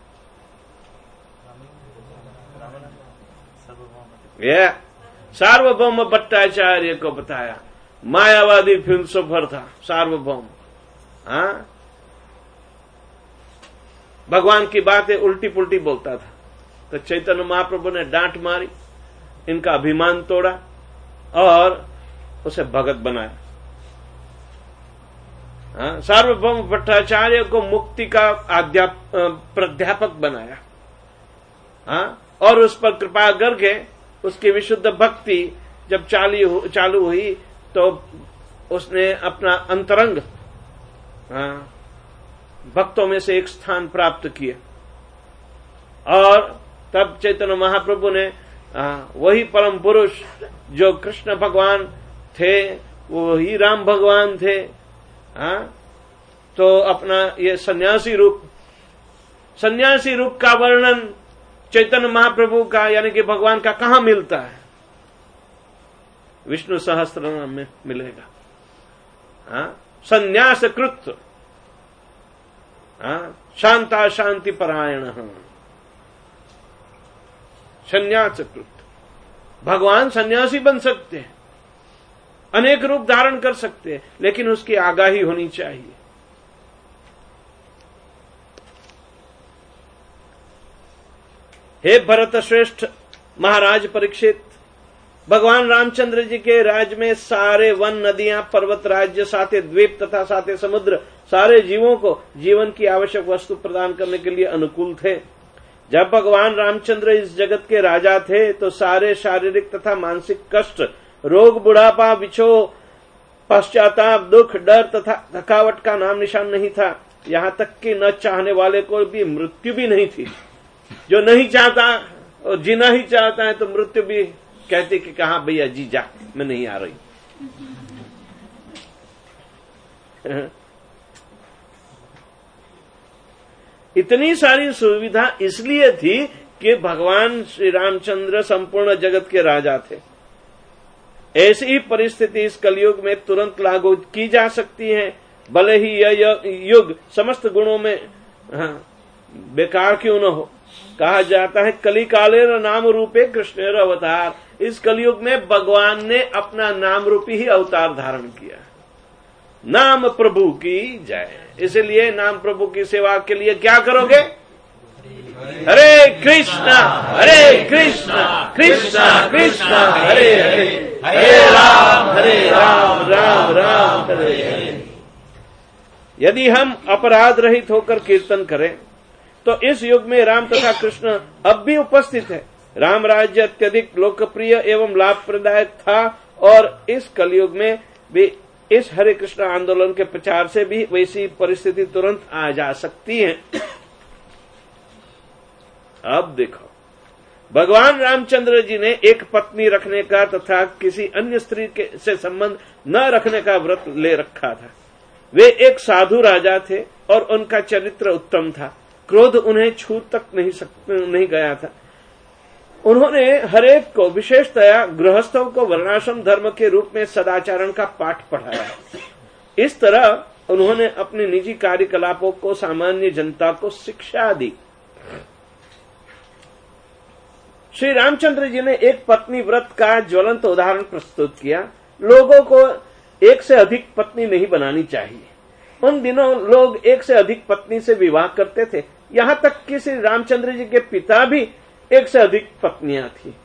Speaker 2: ये सार्वभौम भट्टाचार्य को बताया। मायावादी फिलोसोफर था सार्वभौम। हाँ, भगवान की बातें उल्टी पुल्टी बोलता था, तो चैतन्य महाप्रभु ने डांट मारी, इनका अभिमान तोड़ा और उसे भगत बनाया। हाँ, सार्वभौम भट्टाचार्य को मुक्ति का प्राध्यापक बनाया। हाँ, और उस पर कृपा करके उसकी विशुद्ध भक्ति जब चालू चालू हुई तो उसने अपना अंतरंग हाँ, भक्तों में से एक स्थान प्राप्त किया। और तब चैतन्य महाप्रभु ने हाँ, वही परम पुरुष जो कृष्ण भगवान थे, वही राम भगवान थे। हाँ, तो अपना ये सन्यासी रूप, सन्यासी रूप का वर्णन चैतन्य महाप्रभु का यानी कि भगवान का कहाँ मिलता है? विष्णु सहस्त्रनाम में मिलेगा। हाँ, संन्यास कृत, हाँ, शांता शांति परायण, संन्यास कृत। भगवान सन्यासी बन सकते हैं, अनेक रूप धारण कर सकते हैं, लेकिन उसकी आगाही होनी चाहिए। हे भरत श्रेष्ठ महाराज परीक्षित, भगवान रामचंद्र जी के राज्य में सारे वन, नदियां, पर्वत राज्य, साथे द्वीप तथा साथे समुद्र सारे जीवों को जीवन की आवश्यक वस्तु प्रदान करने के लिए अनुकूल थे। जब भगवान रामचंद्र इस जगत के राजा थे तो सारे शारीरिक तथा मानसिक कष्ट, रोग, बुढ़ापा, विछोह, पश्चाताप, दुख, डर तथा थकावट का नाम निशान नहीं था। यहाँ तक कि न चाहने वाले को भी मृत्यु भी नहीं थी। जो नहीं चाहता और जीना ही चाहता है तो मृत्यु भी कहती कि कहा भैया जी जा, मैं नहीं आ रही। इतनी सारी सुविधा इसलिए थी कि भगवान श्री रामचंद्र संपूर्ण जगत के राजा थे। ऐसी ही परिस्थिति इस कलयुग में तुरंत लागू की जा सकती है, भले ही यह युग समस्त गुणों में हाँ, बेकार क्यों न हो। कहा जाता है कली काले नाम रूपे कृष्णेर अवतार। इस कलयुग में भगवान ने अपना नाम रूपी ही अवतार धारण किया। नाम प्रभु की जय। इसलिए नाम प्रभु की सेवा के लिए क्या करोगे? हरे कृष्णा हरे कृष्णा कृष्णा कृष्णा हरे हरे, हरे राम हरे राम राम राम हरे हरे। यदि हम अपराध रहित होकर कीर्तन करें तो इस युग में राम तथा कृष्ण अब भी उपस्थित है। राम राज्य अत्यधिक लोकप्रिय एवं लाभप्रदायक था और इस कलयुग में भी इस हरे कृष्ण आंदोलन के प्रचार से भी वैसी परिस्थिति तुरंत आ जा सकती है। अब देखो, भगवान रामचंद्र जी ने एक पत्नी रखने का तथा किसी अन्य स्त्री के से संबंध न रखने का व्रत ले रखा था। वे एक साधु राजा थे और उनका चरित्र उत्तम था। क्रोध उन्हें छू तक नहीं सक, नहीं गया था। उन्होंने हरेक को, विशेषतया गृहस्थों को, वर्णाश्रम धर्म के रूप में सदाचरण का पाठ पढ़ाया। इस तरह उन्होंने अपने निजी कार्यकलापों को सामान्य जनता को शिक्षा दी। श्री रामचंद्र जी ने एक पत्नी व्रत का ज्वलंत उदाहरण प्रस्तुत किया। लोगों को एक से अधिक पत्नी नहीं बनानी चाहिए। उन दिनों लोग एक से अधिक पत्नी से विवाह करते थे। यहाँ तक कि श्री रामचंद्र जी के पिता भी एक से अधिक पत्नियां थी।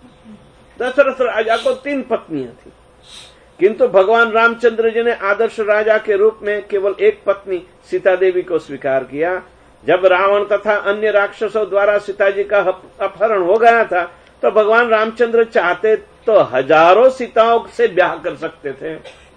Speaker 2: दशरथ राजा को तीन पत्नियां थी, किंतु भगवान रामचंद्र जी ने आदर्श राजा के रूप में केवल एक पत्नी सीता देवी को स्वीकार किया। जब रावण तथा अन्य राक्षसों द्वारा सीता जी का अपहरण हो गया था, तो भगवान रामचंद्र चाहते तो हजारों सीताओं से ब्याह कर सकते थे,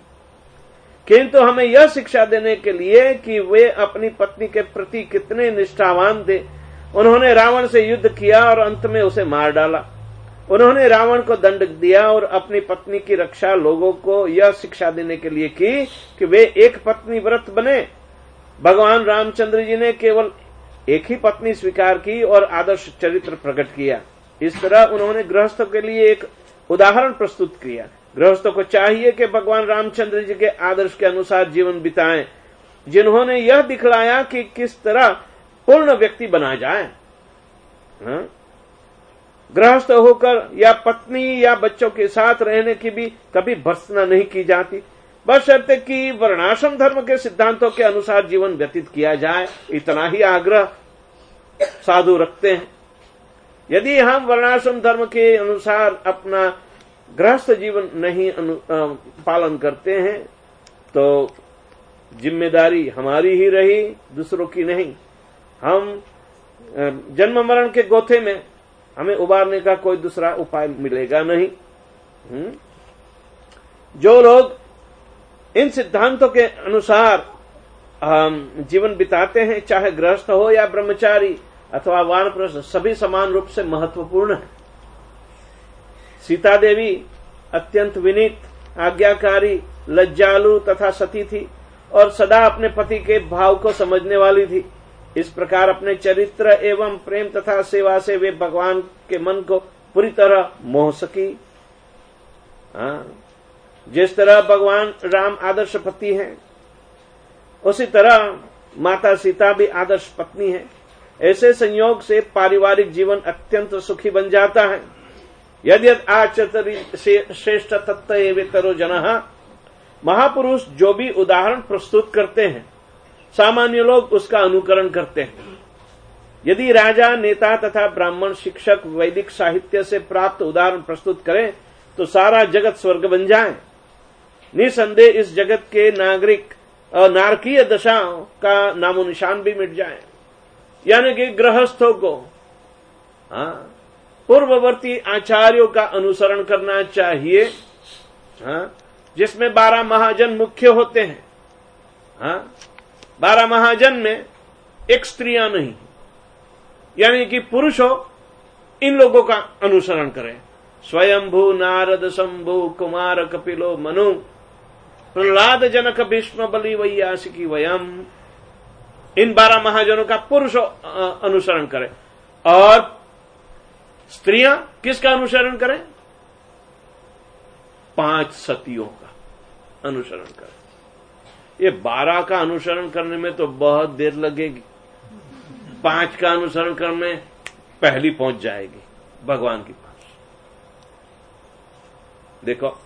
Speaker 2: किंतु हमें यह शिक्षा देने के लिए कि वे अपनी पत्नी के प्रति कितने निष्ठावान थे। उन्होंने रावण से युद्ध किया और अंत में उसे मार डाला। उन्होंने रावण को दंड दिया और अपनी पत्नी की रक्षा लोगों को यह शिक्षा देने के लिए की कि वे एक पत्नी व्रत बने। भगवान रामचंद्र जी ने केवल एक ही पत्नी स्वीकार की और आदर्श चरित्र प्रकट किया। इस तरह उन्होंने गृहस्थों के लिए एक उदाहरण प्रस्तुत किया। गृहस्थों को चाहिए कि भगवान रामचंद्र जी के आदर्श के अनुसार जीवन बिताएं, जिन्होंने यह दिखलाया कि किस तरह पूर्ण व्यक्ति बना जाए। हाँ? गृहस्थ होकर या पत्नी या बच्चों के साथ रहने की भी कभी भर्त्सना नहीं की जाती, बशर्ते कि वर्णाश्रम धर्म के सिद्धांतों के अनुसार जीवन व्यतीत किया जाए। इतना ही आग्रह साधु रखते हैं। यदि हम वर्णाश्रम धर्म के अनुसार अपना गृहस्थ जीवन नहीं अनु, आ, पालन करते हैं तो जिम्मेदारी हमारी ही रही, दूसरों की नहीं। हम जन्म मरण के गोथे में हमें उबारने का कोई दूसरा उपाय मिलेगा नहीं। हुँ? जो लोग इन सिद्धांतों के अनुसार जीवन बिताते हैं, चाहे गृहस्थ हो या ब्रह्मचारी अथवा वानप्रस्थ, सभी समान रूप से महत्वपूर्ण है। सीता देवी अत्यंत विनीत, आज्ञाकारी, लज्जालु तथा सती थी और सदा अपने पति के भाव को समझने वाली थी। इस प्रकार अपने चरित्र एवं प्रेम तथा सेवा से वे भगवान के मन को पूरी तरह मोह सकी। हाँ, जिस तरह भगवान राम आदर्श पति हैं, उसी तरह माता सीता भी आदर्श पत्नी है। ऐसे संयोग से पारिवारिक जीवन अत्यंत सुखी बन जाता है। यदि आचतरि श्रेष्ठ तत्व एवेतरो जनः, महापुरुष जो भी उदाहरण प्रस्तुत करते हैं, सामान्य लोग उसका अनुकरण करते हैं। यदि राजा, नेता तथा ब्राह्मण, शिक्षक वैदिक साहित्य से प्राप्त उदाहरण प्रस्तुत करें तो सारा जगत स्वर्ग बन जाए। निसंदेह इस जगत के नागरिक और नारकीय दशाओं का नामो निशान भी मिट जाए। यानी कि गृहस्थों को हाँ, पूर्ववर्ती आचार्यों का अनुसरण करना चाहिए, हाँ, जिसमें बारह महाजन मुख्य होते हैं। हाँ, बारह महाजन में एक स्त्रियां नहीं, यानी कि पुरुष हो, इन लोगों का अनुसरण करें। स्वयंभू, नारद, शंभु, कुमार, कपिलो, मनु, प्रहलाद, जनक, भीष्म, बलि, वैयासिकी, वयम, इन बारह महाजनों का पुरुष अनुसरण करें। और स्त्रियां किसका अनुसरण करें? पांच सतियों का अनुसरण करें। ये बारह का अनुसरण करने में तो बहुत देर लगेगी, पांच का अनुसरण करने में पहली पहुंच जाएगी भगवान के पास। देखो,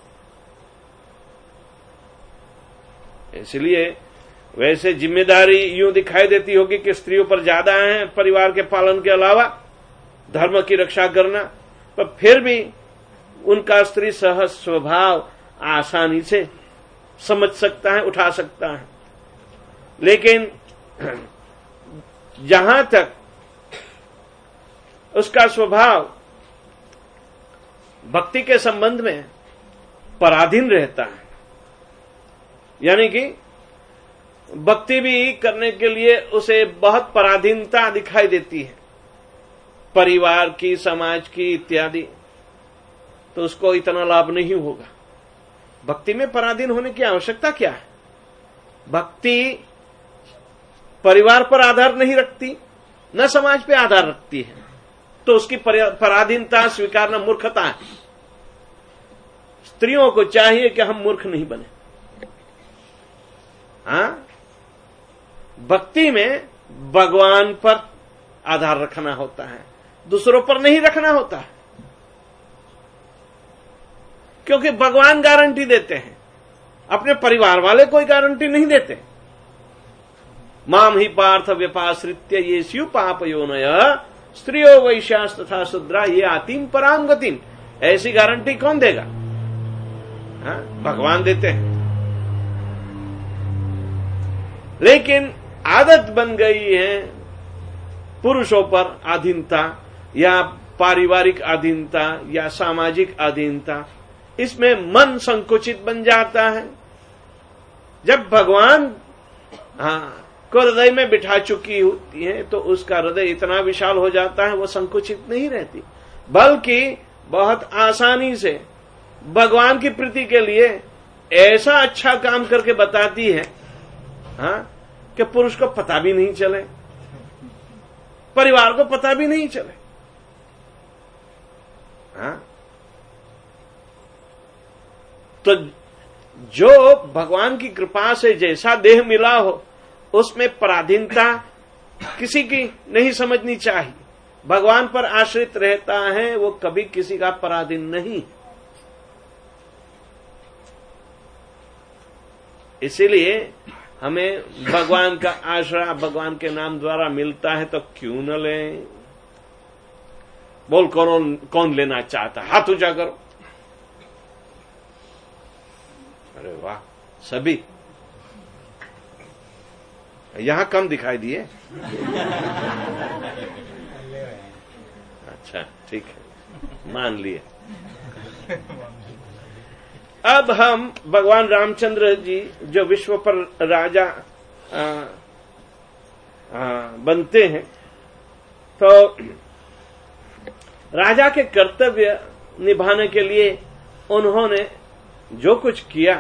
Speaker 2: इसलिए वैसे जिम्मेदारी यूं दिखाई देती होगी कि स्त्रियों पर ज्यादा है परिवार के पालन के अलावा धर्म की रक्षा करना, पर फिर भी उनका स्त्री सहज स्वभाव आसानी से समझ सकता है, उठा सकता है। लेकिन जहां तक उसका स्वभाव भक्ति के संबंध में पराधीन रहता है, यानी कि भक्ति भी करने के लिए उसे बहुत पराधीनता दिखाई देती है, परिवार की, समाज की इत्यादि, तो उसको इतना लाभ नहीं होगा। भक्ति में पराधीन होने की आवश्यकता क्या है? भक्ति परिवार पर आधार नहीं रखती, न समाज पे आधार रखती है, तो उसकी पराधीनता स्वीकारना मूर्खता है। स्त्रियों को चाहिए कि हम मूर्ख नहीं बने। हाँ, भक्ति में भगवान पर आधार रखना होता है, दूसरों पर नहीं रखना होता है, क्योंकि भगवान गारंटी देते हैं, अपने परिवार वाले कोई गारंटी नहीं देते। माम ही पार्थ व्यपाश्रित्य ये स्यु पाप योनय स्त्रियो वैश्यास तथा शूद्रा ये आतिम पराम गतिम। ऐसी गारंटी कौन देगा? हाँ, भगवान देते हैं। लेकिन आदत बन गई है पुरुषों पर अधीनता या पारिवारिक अधीनता या सामाजिक अधीनता, इसमें मन संकुचित बन जाता है। जब भगवान हाँ को हृदय में बिठा चुकी होती है तो उसका हृदय इतना विशाल हो जाता है, वो संकुचित नहीं रहती, बल्कि बहुत आसानी से भगवान की प्रीति के लिए ऐसा अच्छा काम करके बताती है हाँ, कि पुरुष को पता भी नहीं चले, परिवार को पता भी नहीं चले। हाँ, तो जो भगवान की कृपा से जैसा देह मिला हो उसमें पराधीनता किसी की नहीं समझनी चाहिए। भगवान पर आश्रित रहता है वो कभी किसी का पराधीन नहीं। इसीलिए हमें भगवान का आश्रय भगवान के नाम द्वारा मिलता है तो क्यों न लें। बोल कौन कौन लेना चाहता, हाथ ऊंचा करो। अरे वाह, सभी। यहां कम दिखाई दिए। अच्छा ठीक है, मान लिए। अब हम भगवान रामचंद्र जी जो विश्व पर राजा आ, आ, बनते हैं, तो राजा के कर्तव्य निभाने के लिए उन्होंने जो कुछ किया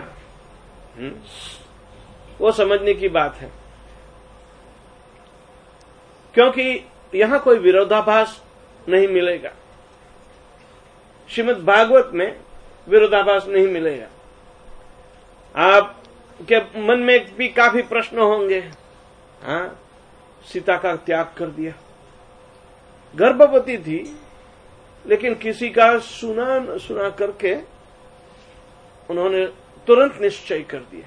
Speaker 2: वो समझने की बात है, क्योंकि यहां कोई विरोधाभास नहीं मिलेगा। श्रीमद् भागवत में विरोधाभास नहीं मिलेगा। आपके मन में भी काफी प्रश्न होंगे। हाँ, सीता का त्याग कर दिया, गर्भवती थी, लेकिन किसी का सुना सुना करके उन्होंने तुरंत निश्चय कर दिया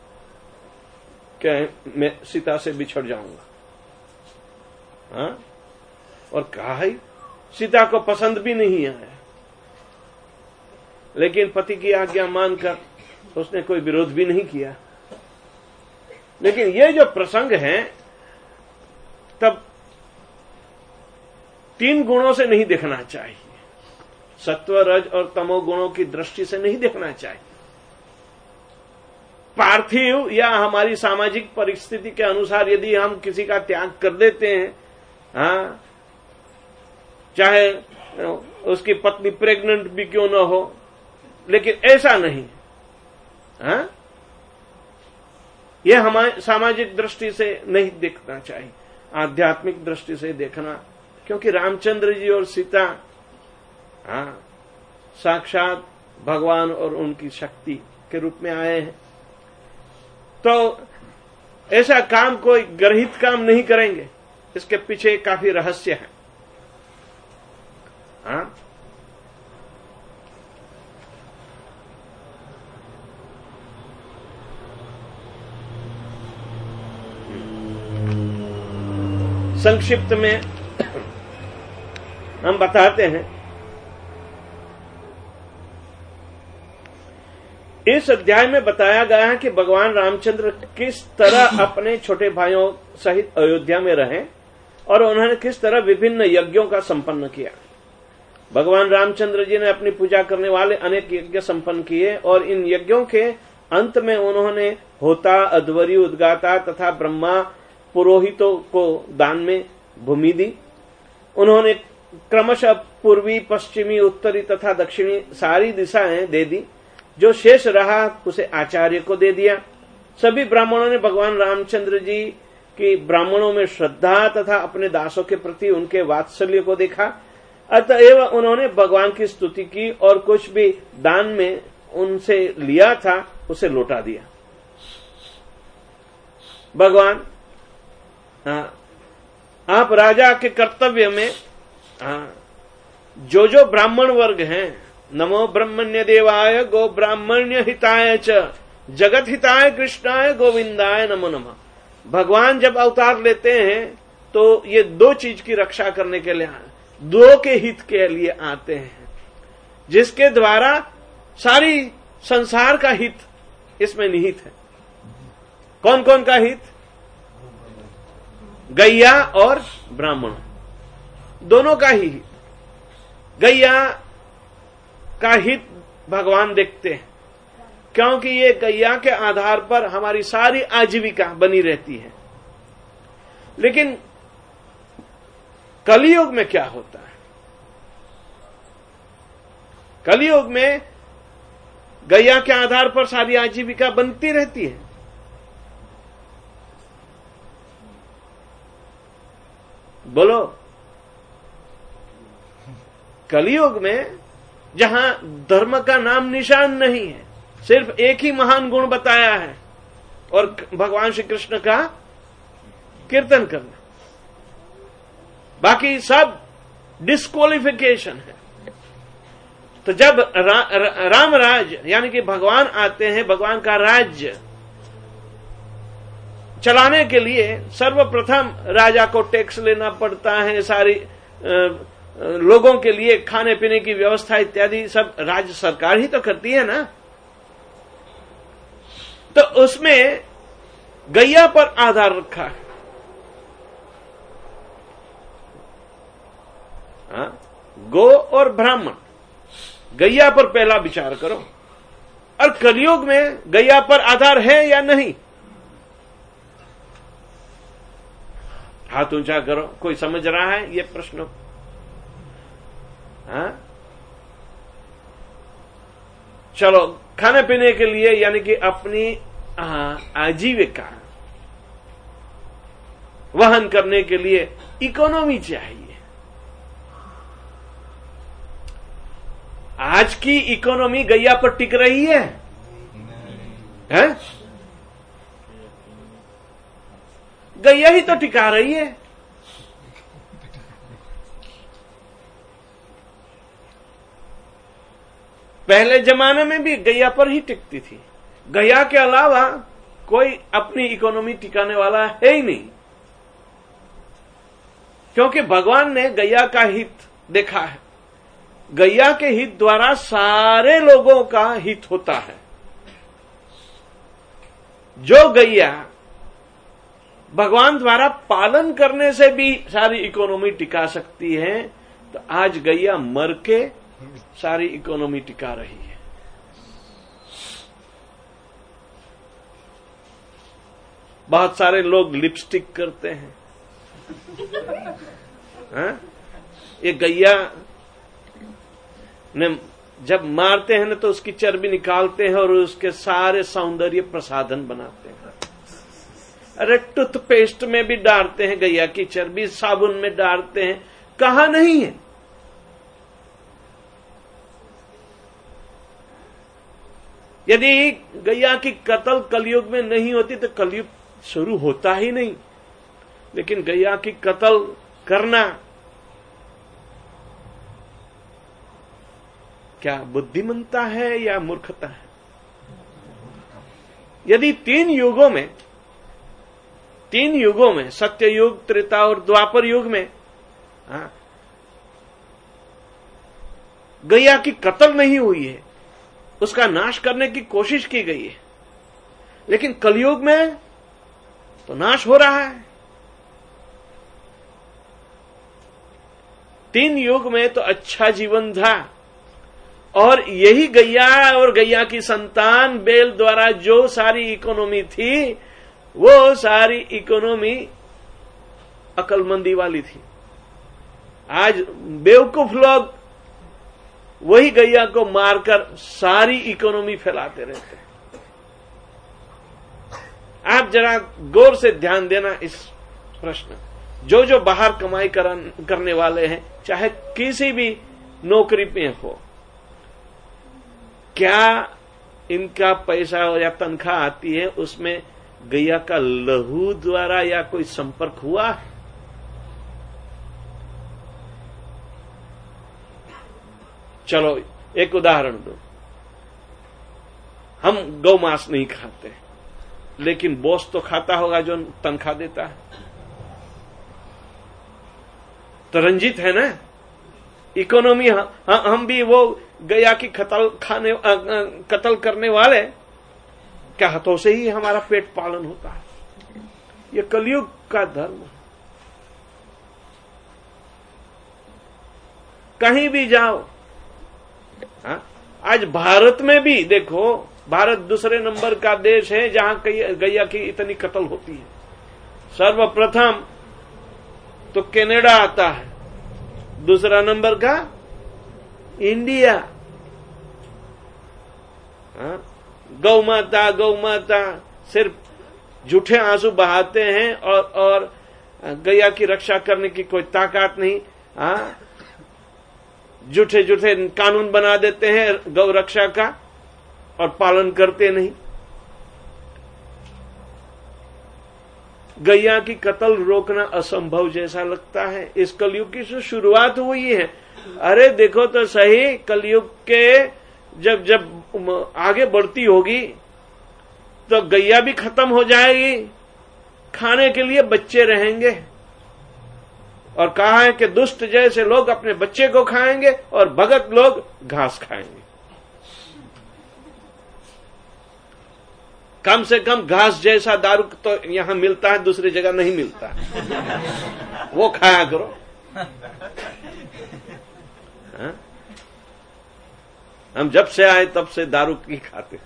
Speaker 2: कि मैं सीता से बिछड़ जाऊंगा। हाँ, और कहा है सीता को पसंद भी नहीं आया, लेकिन पति की आज्ञा मानकर उसने कोई विरोध भी नहीं किया। लेकिन ये जो प्रसंग है तब तीन गुणों से नहीं देखना चाहिए, सत्व रज और तमो गुणों की दृष्टि से नहीं देखना चाहिए। पार्थिव या हमारी सामाजिक परिस्थिति के अनुसार यदि हम किसी का त्याग कर देते हैं, हाँ, चाहे उसकी पत्नी प्रेग्नेंट भी क्यों न हो, लेकिन ऐसा नहीं। हाँ, यह हमारी सामाजिक दृष्टि से नहीं देखना चाहिए, आध्यात्मिक दृष्टि से देखना, क्योंकि रामचंद्र जी और सीता हाँ साक्षात भगवान और उनकी शक्ति के रूप में आए हैं। तो ऐसा काम कोई गर्हित काम नहीं करेंगे, इसके पीछे काफी रहस्य है। हाँ, संक्षिप्त में हम बताते हैं, इस अध्याय में बताया गया है कि भगवान रामचंद्र किस तरह अपने छोटे भाइयों सहित अयोध्या में रहे और उन्होंने किस तरह विभिन्न यज्ञों का संपन्न किया। भगवान रामचंद्र जी ने अपनी पूजा करने वाले अनेक यज्ञ संपन्न किए और इन यज्ञों के अंत में उन्होंने होता, अध्वरी, उद्गाता तथा ब्रह्मा पुरोहितों को दान में भूमि दी। उन्होंने क्रमशः पूर्वी, पश्चिमी, उत्तरी तथा दक्षिणी सारी दिशाएं दे दी। जो शेष रहा उसे आचार्य को दे दिया। सभी ब्राह्मणों ने भगवान रामचंद्र जी की ब्राह्मणों में श्रद्धा तथा अपने दासों के प्रति उनके वात्सल्य को देखा। अतएव उन्होंने भगवान की स्तुति की और कुछ भी दान में उनसे लिया था उसे लौटा दिया। भगवान हाँ, आप राजा के कर्तव्य में हाँ, जो जो ब्राह्मण वर्ग हैं, नमो ब्रह्मण्य देवाय गो ब्राह्मण्य हिताय च जगत हिताय कृष्णाय गोविंदाय नमो नमः। भगवान जब अवतार लेते हैं तो ये दो चीज की रक्षा करने के लिए, दो के हित के लिए आते हैं, जिसके द्वारा सारी संसार का हित इसमें निहित है। कौन कौन का हित? गैया और ब्राह्मण, दोनों का ही हित। गैया का हित भगवान देखते हैं, क्योंकि ये गैया के आधार पर हमारी सारी आजीविका बनी रहती है। लेकिन कलियुग में क्या होता है? कलियुग में गैया के आधार पर सारी आजीविका बनती रहती है। बोलो, कलियुग में जहां धर्म का नाम निशान नहीं है, सिर्फ एक ही महान गुण बताया है और भगवान श्री कृष्ण का कीर्तन करना, बाकी सब डिस्क्वालिफिकेशन है। तो जब रा, रा, राम राज यानी कि भगवान आते हैं, भगवान का राज्य चलाने के लिए सर्वप्रथम राजा को टैक्स लेना पड़ता है, सारी आ, लोगों के लिए खाने पीने की व्यवस्था इत्यादि सब राज्य सरकार ही तो करती है ना। तो उसमें गैया पर आधार रखा है। हाँ? गो और ब्राह्मण, गैया पर पहला विचार करो। और कलयुग में गैया पर आधार है या नहीं? हाथ ऊंचा करो, कोई समझ रहा है ये प्रश्न? हाँ? चलो, खाने पीने के लिए यानी कि अपनी आजीविका वहन करने के लिए इकोनॉमी चाहिए। आज की इकोनॉमी गैया पर टिक रही है, है? गैया ही तो टिका रही है। पहले जमाने में भी गैया पर ही टिकती थी। गैया के अलावा कोई अपनी इकोनॉमी टिकाने वाला है ही नहीं, क्योंकि भगवान ने गैया का हित देखा है। गैया के हित द्वारा सारे लोगों का हित होता है। जो गैया भगवान द्वारा पालन करने से भी सारी इकोनॉमी टिका सकती है, तो आज गैया मर के सारी इकोनॉमी टिका रही है। बहुत सारे लोग लिपस्टिक करते हैं, हाँ? ये गैया ने जब मारते हैं ना तो उसकी चर्बी निकालते हैं और उसके सारे सौंदर्य प्रसाधन बनाते हैं। अरे टूथपेस्ट में भी डालते हैं गैया की चर्बी, साबुन में डालते हैं, कहा नहीं है? यदि गैया की कत्ल कलयुग में नहीं होती तो कलयुग शुरू होता ही नहीं। लेकिन गैया की कत्ल करना क्या बुद्धिमत्ता है या मूर्खता है? यदि तीन युगों में तीन युगों में सत्य युग, त्रेता और द्वापर युग में हाँ, गैया की कत्ल नहीं हुई है, उसका नाश करने की कोशिश की गई है, लेकिन कलयुग में तो नाश हो रहा है। तीन युग में तो अच्छा जीवन था, और यही गैया और गैया की संतान बेल द्वारा जो सारी इकोनॉमी थी, वो सारी इकोनॉमी अकलमंदी वाली थी। आज बेवकूफ लोग वही गैया को मारकर सारी इकोनॉमी फैलाते रहते हैं। आप जरा गौर से ध्यान देना इस प्रश्न। जो जो बाहर कमाई करने वाले हैं, चाहे किसी भी नौकरी पे हो, क्या इनका पैसा या तनख्वाह आती है उसमें गैया का लहू द्वारा या कोई संपर्क हुआ? चलो एक उदाहरण दो। हम गौ मांस नहीं खाते, लेकिन बॉस तो खाता होगा जो तनख्वाह देता है, तो रंजित है ना इकोनॉमी। हम भी वो गया की कत्ल खाने कत्ल करने वाले, क्या हाथों से ही हमारा पेट पालन होता है? ये कलयुग का धर्म। कहीं भी जाओ, हा? आज भारत में भी देखो, भारत दूसरे नंबर का देश है जहां गैया की इतनी कत्ल होती है। सर्वप्रथम तो कनाडा आता है, दूसरा नंबर का इंडिया। गौ माता गौ माता सिर्फ झूठे आंसू बहाते हैं और और गैया की रक्षा करने की कोई ताकत नहीं। हाँ, झूठे झूठे कानून बना देते हैं गौ रक्षा का और पालन करते नहीं। गैया की कत्ल रोकना असंभव जैसा लगता है। इस कलयुग की जो शुरुआत हुई है, अरे देखो तो सही, कलयुग के जब जब आगे बढ़ती होगी तो गैया भी खत्म हो जाएगी, खाने के लिए बच्चे रहेंगे। और कहा है कि दुष्ट जैसे लोग अपने बच्चे को खाएंगे और भगत लोग घास खाएंगे। कम से कम घास जैसा दारू तो यहां मिलता है, दूसरी जगह नहीं मिलता है, वो खाया करो। हा? हम जब से आए तब से दारू की खाते,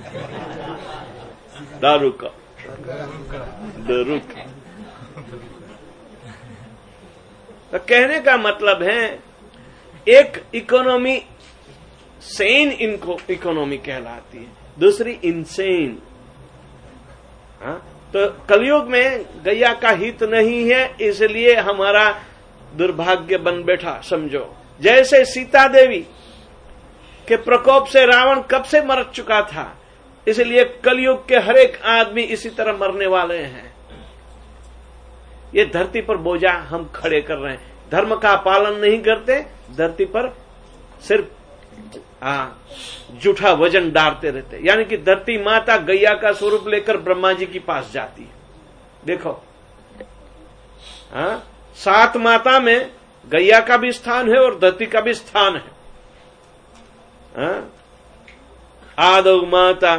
Speaker 2: दारू का दारू का। तो कहने का मतलब है, एक इकोनॉमी सेन इनको इकोनॉमी कहलाती है, दूसरी इनसेन। हाँ? तो कलयुग में गैया का हित नहीं है, इसलिए हमारा दुर्भाग्य बन बैठा समझो। जैसे सीता देवी के प्रकोप से रावण कब से मर चुका था, इसलिए कलयुग के हर एक आदमी इसी तरह मरने वाले हैं। ये धरती पर बोझा हम खड़े कर रहे हैं, धर्म का पालन नहीं करते, धरती पर सिर्फ झूठा वजन डालते रहते। यानी कि धरती माता गैया का स्वरूप लेकर ब्रह्मा जी के पास जाती है। देखो, हाँ, सात माता में गैया का भी स्थान है और धरती का भी स्थान है। हाँ? आदौ माता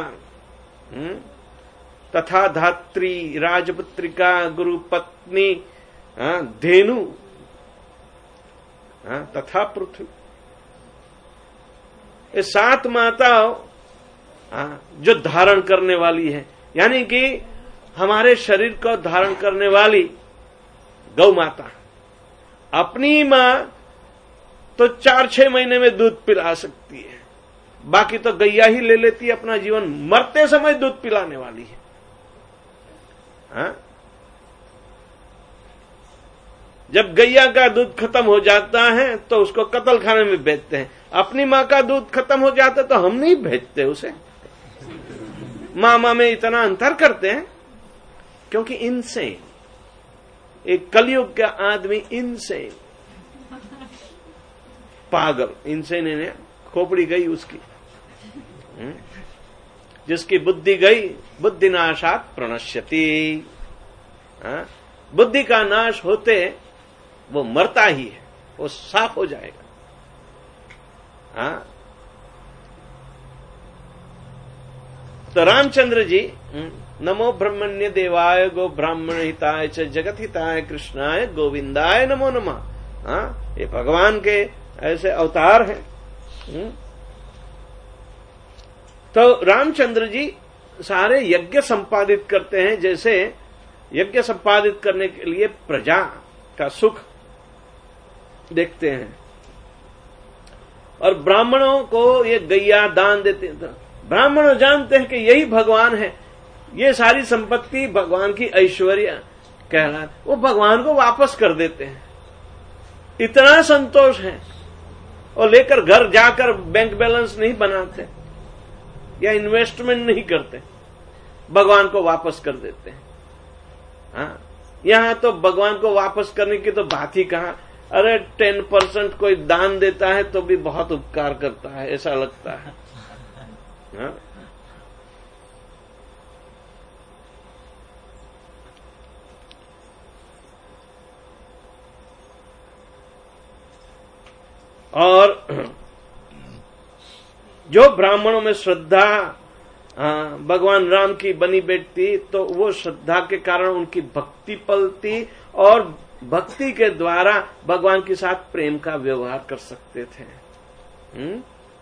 Speaker 2: तथा धात्री राजपुत्रिका गुरु पत्नी धेनु तथा पृथ्वी। ये सात माताओं जो धारण करने वाली है, यानी कि हमारे शरीर को धारण करने वाली गौ माता। अपनी मां तो चार छह महीने में दूध पिला सकती है, बाकी तो गैया ही ले लेती है अपना जीवन, मरते समय दूध पिलाने वाली है। हाँ? जब गैया का दूध खत्म हो जाता है तो उसको कत्ल खाने में बेचते हैं। अपनी मां का दूध खत्म हो जाता है तो हम नहीं भेजते उसे। मामा में इतना अंतर करते हैं क्योंकि इनसे एक कलयुग का आदमी इनसे पागल, इनसे ने खोपड़ी गई उसकी, जिसकी बुद्धि गई बुद्धि नाशात प्रणश्यति। बुद्धि का नाश होते वो मरता ही है, वो साफ हो जाएगा। हाँ? तो रामचंद्र जी नमो ब्रह्मण्य देवाय गो ब्राह्मण हिताय च जगत हिताय कृष्णाय गोविंदाय नमो नमः। हाँ, ये भगवान के ऐसे अवतार हैं। तो रामचंद्र जी सारे यज्ञ संपादित करते हैं। जैसे यज्ञ संपादित करने के लिए प्रजा का सुख देखते हैं और ब्राह्मणों को ये गैया दान देते हैं। ब्राह्मण जानते हैं कि यही भगवान है, ये सारी संपत्ति भगवान की ऐश्वर्य कहला, वो भगवान को वापस कर देते हैं। इतना संतोष है, और लेकर घर जाकर बैंक बैलेंस नहीं बनाते या इन्वेस्टमेंट नहीं करते, भगवान को वापस कर देते हैं। हाँ, यहां तो भगवान को वापस करने की तो बात ही कहां। अरे टेन परसेंट कोई दान देता है तो भी बहुत उपकार करता है, ऐसा लगता है। हाँ? और जो ब्राह्मणों में श्रद्धा भगवान राम की बनी बैठती, तो वो श्रद्धा के कारण उनकी भक्ति पलती, और भक्ति के द्वारा भगवान के साथ प्रेम का व्यवहार कर सकते थे। हुँ?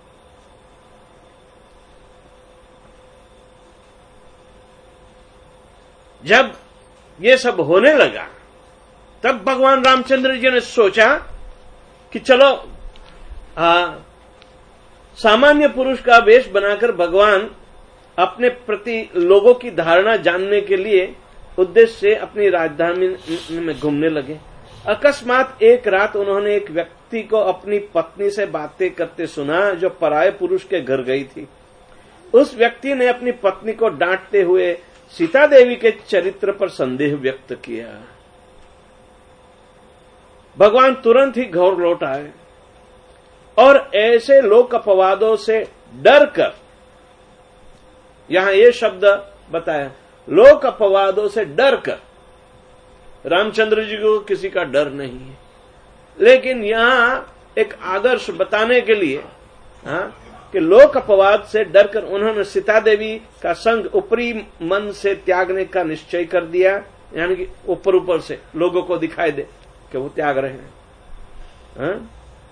Speaker 2: जब ये सब होने लगा, तब भगवान रामचंद्र जी ने सोचा कि चलो आ, सामान्य पुरुष का वेश बनाकर भगवान अपने प्रति लोगों की धारणा जानने के लिए उद्देश्य से अपनी राजधानी में घूमने लगे। अकस्मात एक रात उन्होंने एक व्यक्ति को अपनी पत्नी से बातें करते सुना, जो पराये पुरुष के घर गई थी। उस व्यक्ति ने अपनी पत्नी को डांटते हुए सीता देवी के चरित्र पर संदेह व्यक्त किया। भगवान तुरंत ही घर लौट आए और ऐसे लोक अपवादों से डर कर, यहां ये शब्द बताया, लोक अपवादों से डर कर। रामचंद्र जी को किसी का डर नहीं है, लेकिन यहां एक आदर्श बताने के लिए हाँ, कि लोक अपवाद से डरकर उन्होंने सीता देवी का संग ऊपरी मन से त्यागने का निश्चय कर दिया, यानी कि ऊपर ऊपर से लोगों को दिखाई दे कि वो त्याग रहे हैं। हाँ?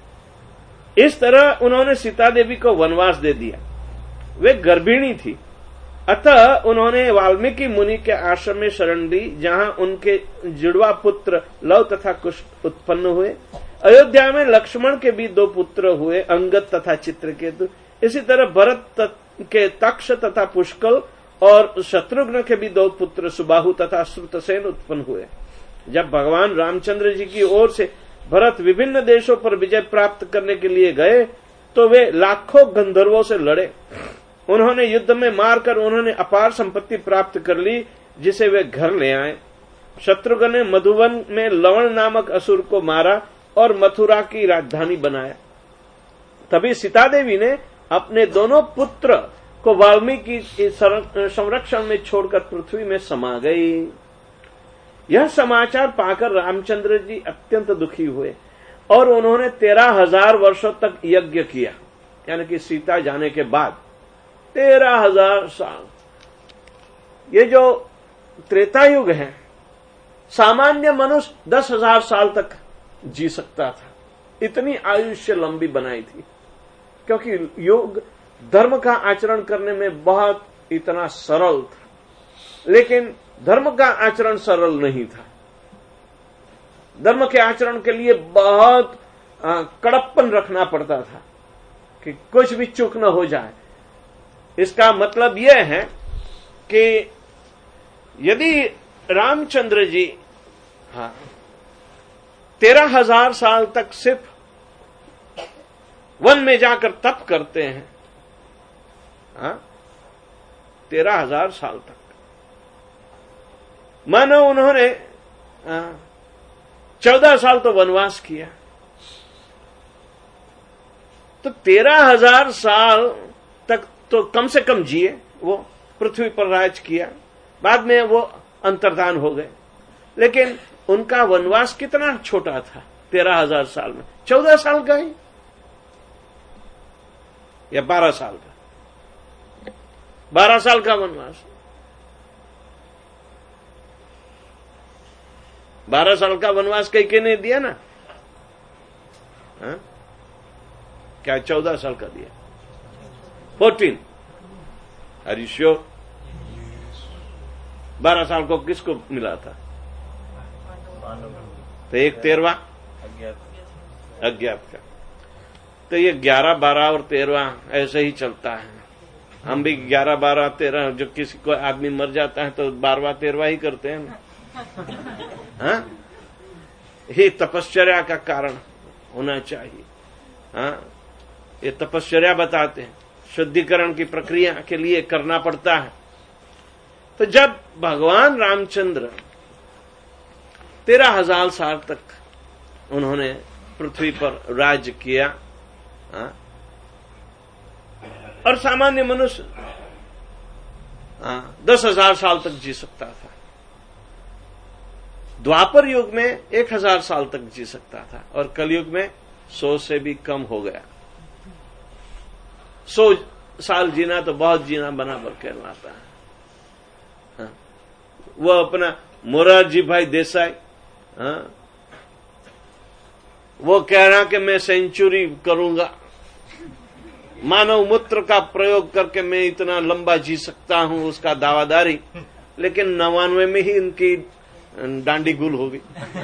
Speaker 2: इस तरह उन्होंने सीता देवी को वनवास दे दिया। वे गर्भिणी थी, अतः उन्होंने वाल्मीकि मुनि के आश्रम में शरण ली, जहां उनके जुड़वा पुत्र लव तथा कुश उत्पन्न हुए। अयोध्या में लक्ष्मण के भी दो पुत्र हुए, अंगद तथा चित्रकेतु। इसी तरह भरत के तक्ष तथा पुष्कल और शत्रुघ्न के भी दो पुत्र सुबाहु तथा श्रुतसेन उत्पन्न हुए। जब भगवान रामचंद्र जी की ओर से भरत विभिन्न देशों पर विजय प्राप्त करने के लिए गए, तो वे लाखों गंधर्वों से लड़े। उन्होंने युद्ध में मारकर उन्होंने अपार संपत्ति प्राप्त कर ली, जिसे वे घर ले आए। शत्रुघ्न ने मधुवन में लवण नामक असुर को मारा और मथुरा की राजधानी बनाया। तभी सीता देवी ने अपने दोनों पुत्र को वाल्मीकि संरक्षण में छोड़कर पृथ्वी में समा गई। यह समाचार पाकर रामचंद्र जी अत्यंत दुखी हुए और उन्होंने तेरह हजार वर्षों तक यज्ञ किया, यानी कि सीता जाने के बाद तेरह हजार साल। ये जो त्रेता युग है, सामान्य मनुष्य दस हजार साल तक जी सकता था, इतनी आयुष्य लंबी बनाई थी, क्योंकि योग धर्म का आचरण करने में बहुत इतना सरल था। लेकिन धर्म का आचरण सरल नहीं था। धर्म के आचरण के लिए बहुत कड़प्पन रखना पड़ता था कि कुछ भी चूक न हो जाए। इसका मतलब यह है कि यदि रामचंद्र जी हाँ तेरह हजार साल तक सिर्फ वन में जाकर तप करते हैं, हाँ तेरह हजार साल तक, मानो उन्होंने चौदह साल तो वनवास किया, तो तेरह हजार साल तक तो कम से कम जिए, वो पृथ्वी पर राज किया। बाद में वो अंतर्धान हो गए, लेकिन उनका वनवास कितना छोटा था, तेरह हजार साल में चौदह साल का ही या बारह साल का, बारह साल का वनवास। बारह साल का वनवास कई के ने दिया ना, हा? क्या चौदह साल का दिया? फोर्टीन। हरीशो बारह साल को किसको मिला था? तो एक तेरवा अज्ञात का। तो ये ग्यारह बारह और तेरवा ऐसे ही चलता है। हम भी ग्यारह बारह तेरह, जो किसी को आदमी मर जाता है तो बारहवा तेरवा ही करते हैं ना। हाँ, ये तपश्चर्या का कारण होना चाहिए। हाँ, ये तपश्चर्या बताते हैं, शुद्धिकरण की प्रक्रिया के लिए करना पड़ता है। तो जब भगवान रामचंद्र तेरह हजार साल तक उन्होंने पृथ्वी पर राज्य किया, हाँ, और सामान्य मनुष्य हाँ, दस हजार साल तक जी सकता था। द्वापर युग में एक हजार साल तक जी सकता था और कलयुग में सौ से भी कम हो गया। सौ साल जीना तो बहुत जीना बराबर कहलाता है। हाँ, वो अपना मोरारजी भाई देसाई, हाँ, वो कह रहा कि मैं सेंचुरी करूंगा, मानव मूत्र का प्रयोग करके मैं इतना लंबा जी सकता हूं, उसका दावादारी, लेकिन नवानवे में ही इनकी डांडी गुल हो गई।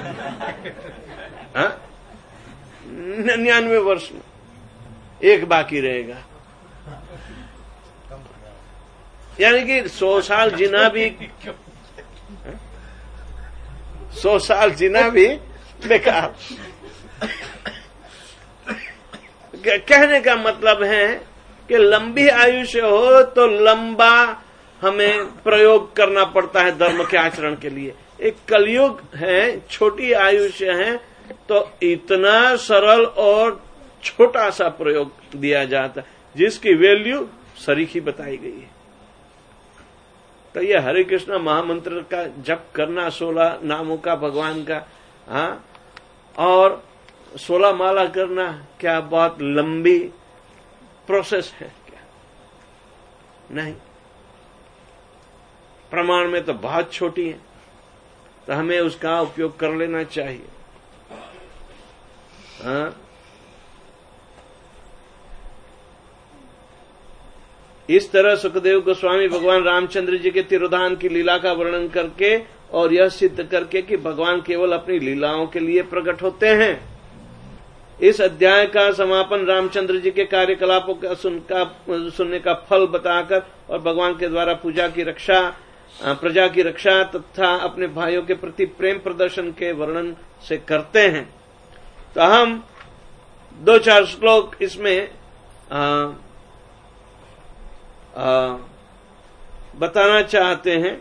Speaker 2: हाँ, निन्यानवे वर्ष में एक बाकी रहेगा, यानी कि सौ साल जीना भी सौ साल जीना भी बेकार। कहने का मतलब है कि लंबी आयुष्य हो तो लंबा हमें प्रयोग करना पड़ता है धर्म के आचरण के लिए। एक कलयुग है, छोटी आयुष्य है, तो इतना सरल और छोटा सा प्रयोग दिया जाता है जिसकी वैल्यू सरीखी बताई गई है। तो ये हरे कृष्ण महामंत्र का जप करना, सोलह नामों का भगवान का, हाँ, और सोलह माला करना क्या बहुत लंबी प्रोसेस है क्या? नहीं, प्रमाण में तो बहुत छोटी है, तो हमें उसका उपयोग कर लेना चाहिए। हाँ, इस तरह सुखदेव गोस्वामी भगवान रामचंद्र जी के तिरोधान की लीला का वर्णन करके और यह सिद्ध करके कि भगवान केवल अपनी लीलाओं के लिए प्रकट होते हैं, इस अध्याय का समापन रामचंद्र जी के कार्यकलापों का, सुन का सुनने का फल बताकर और भगवान के द्वारा पूजा की रक्षा, प्रजा की रक्षा तथा अपने भाइयों के प्रति प्रेम प्रदर्शन के वर्णन से करते हैं। तो हम दो चार श्लोक इसमें आ, आ, बताना चाहते हैं।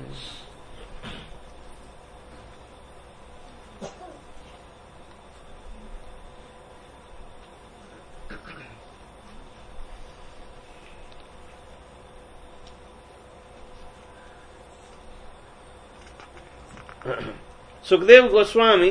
Speaker 2: सुखदेव गोस्वामी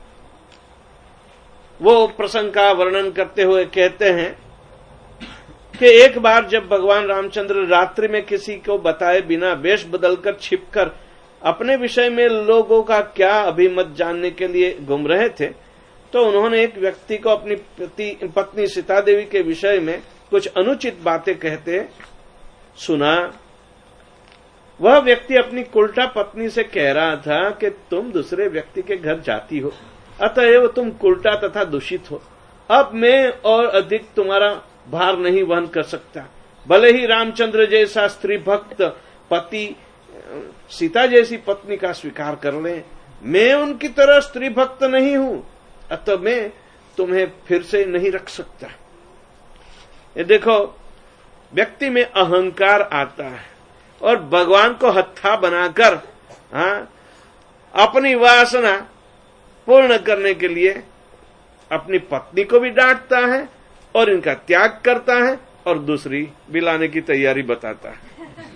Speaker 2: वो प्रसंग का वर्णन करते हुए कहते हैं कि एक बार जब भगवान रामचंद्र रात्रि में किसी को बताए बिना वेश बदलकर छिपकर अपने विषय में लोगों का क्या अभिमत जानने के लिए घूम रहे थे, तो उन्होंने एक व्यक्ति को अपनी पत्नी सीता देवी के विषय में कुछ अनुचित बातें कहते सुना। वह व्यक्ति अपनी कुल्टा पत्नी से कह रहा था कि तुम दूसरे व्यक्ति के घर जाती हो, अतएव तुम कुल्टा तथा दूषित हो। अब मैं और अधिक तुम्हारा भार नहीं वहन कर सकता। भले ही रामचंद्र जैसा स्त्री भक्त पति सीता जैसी पत्नी का स्वीकार कर ले, मैं उनकी तरह स्त्री भक्त नहीं हूं, अतः मैं तुम्हें फिर से नहीं रख सकता। ये देखो, व्यक्ति में अहंकार आता है और भगवान को हत्था बनाकर हाँ, अपनी वासना पूर्ण करने के लिए अपनी पत्नी को भी डांटता है और इनका त्याग करता है और दूसरी भी लाने की तैयारी बताता है।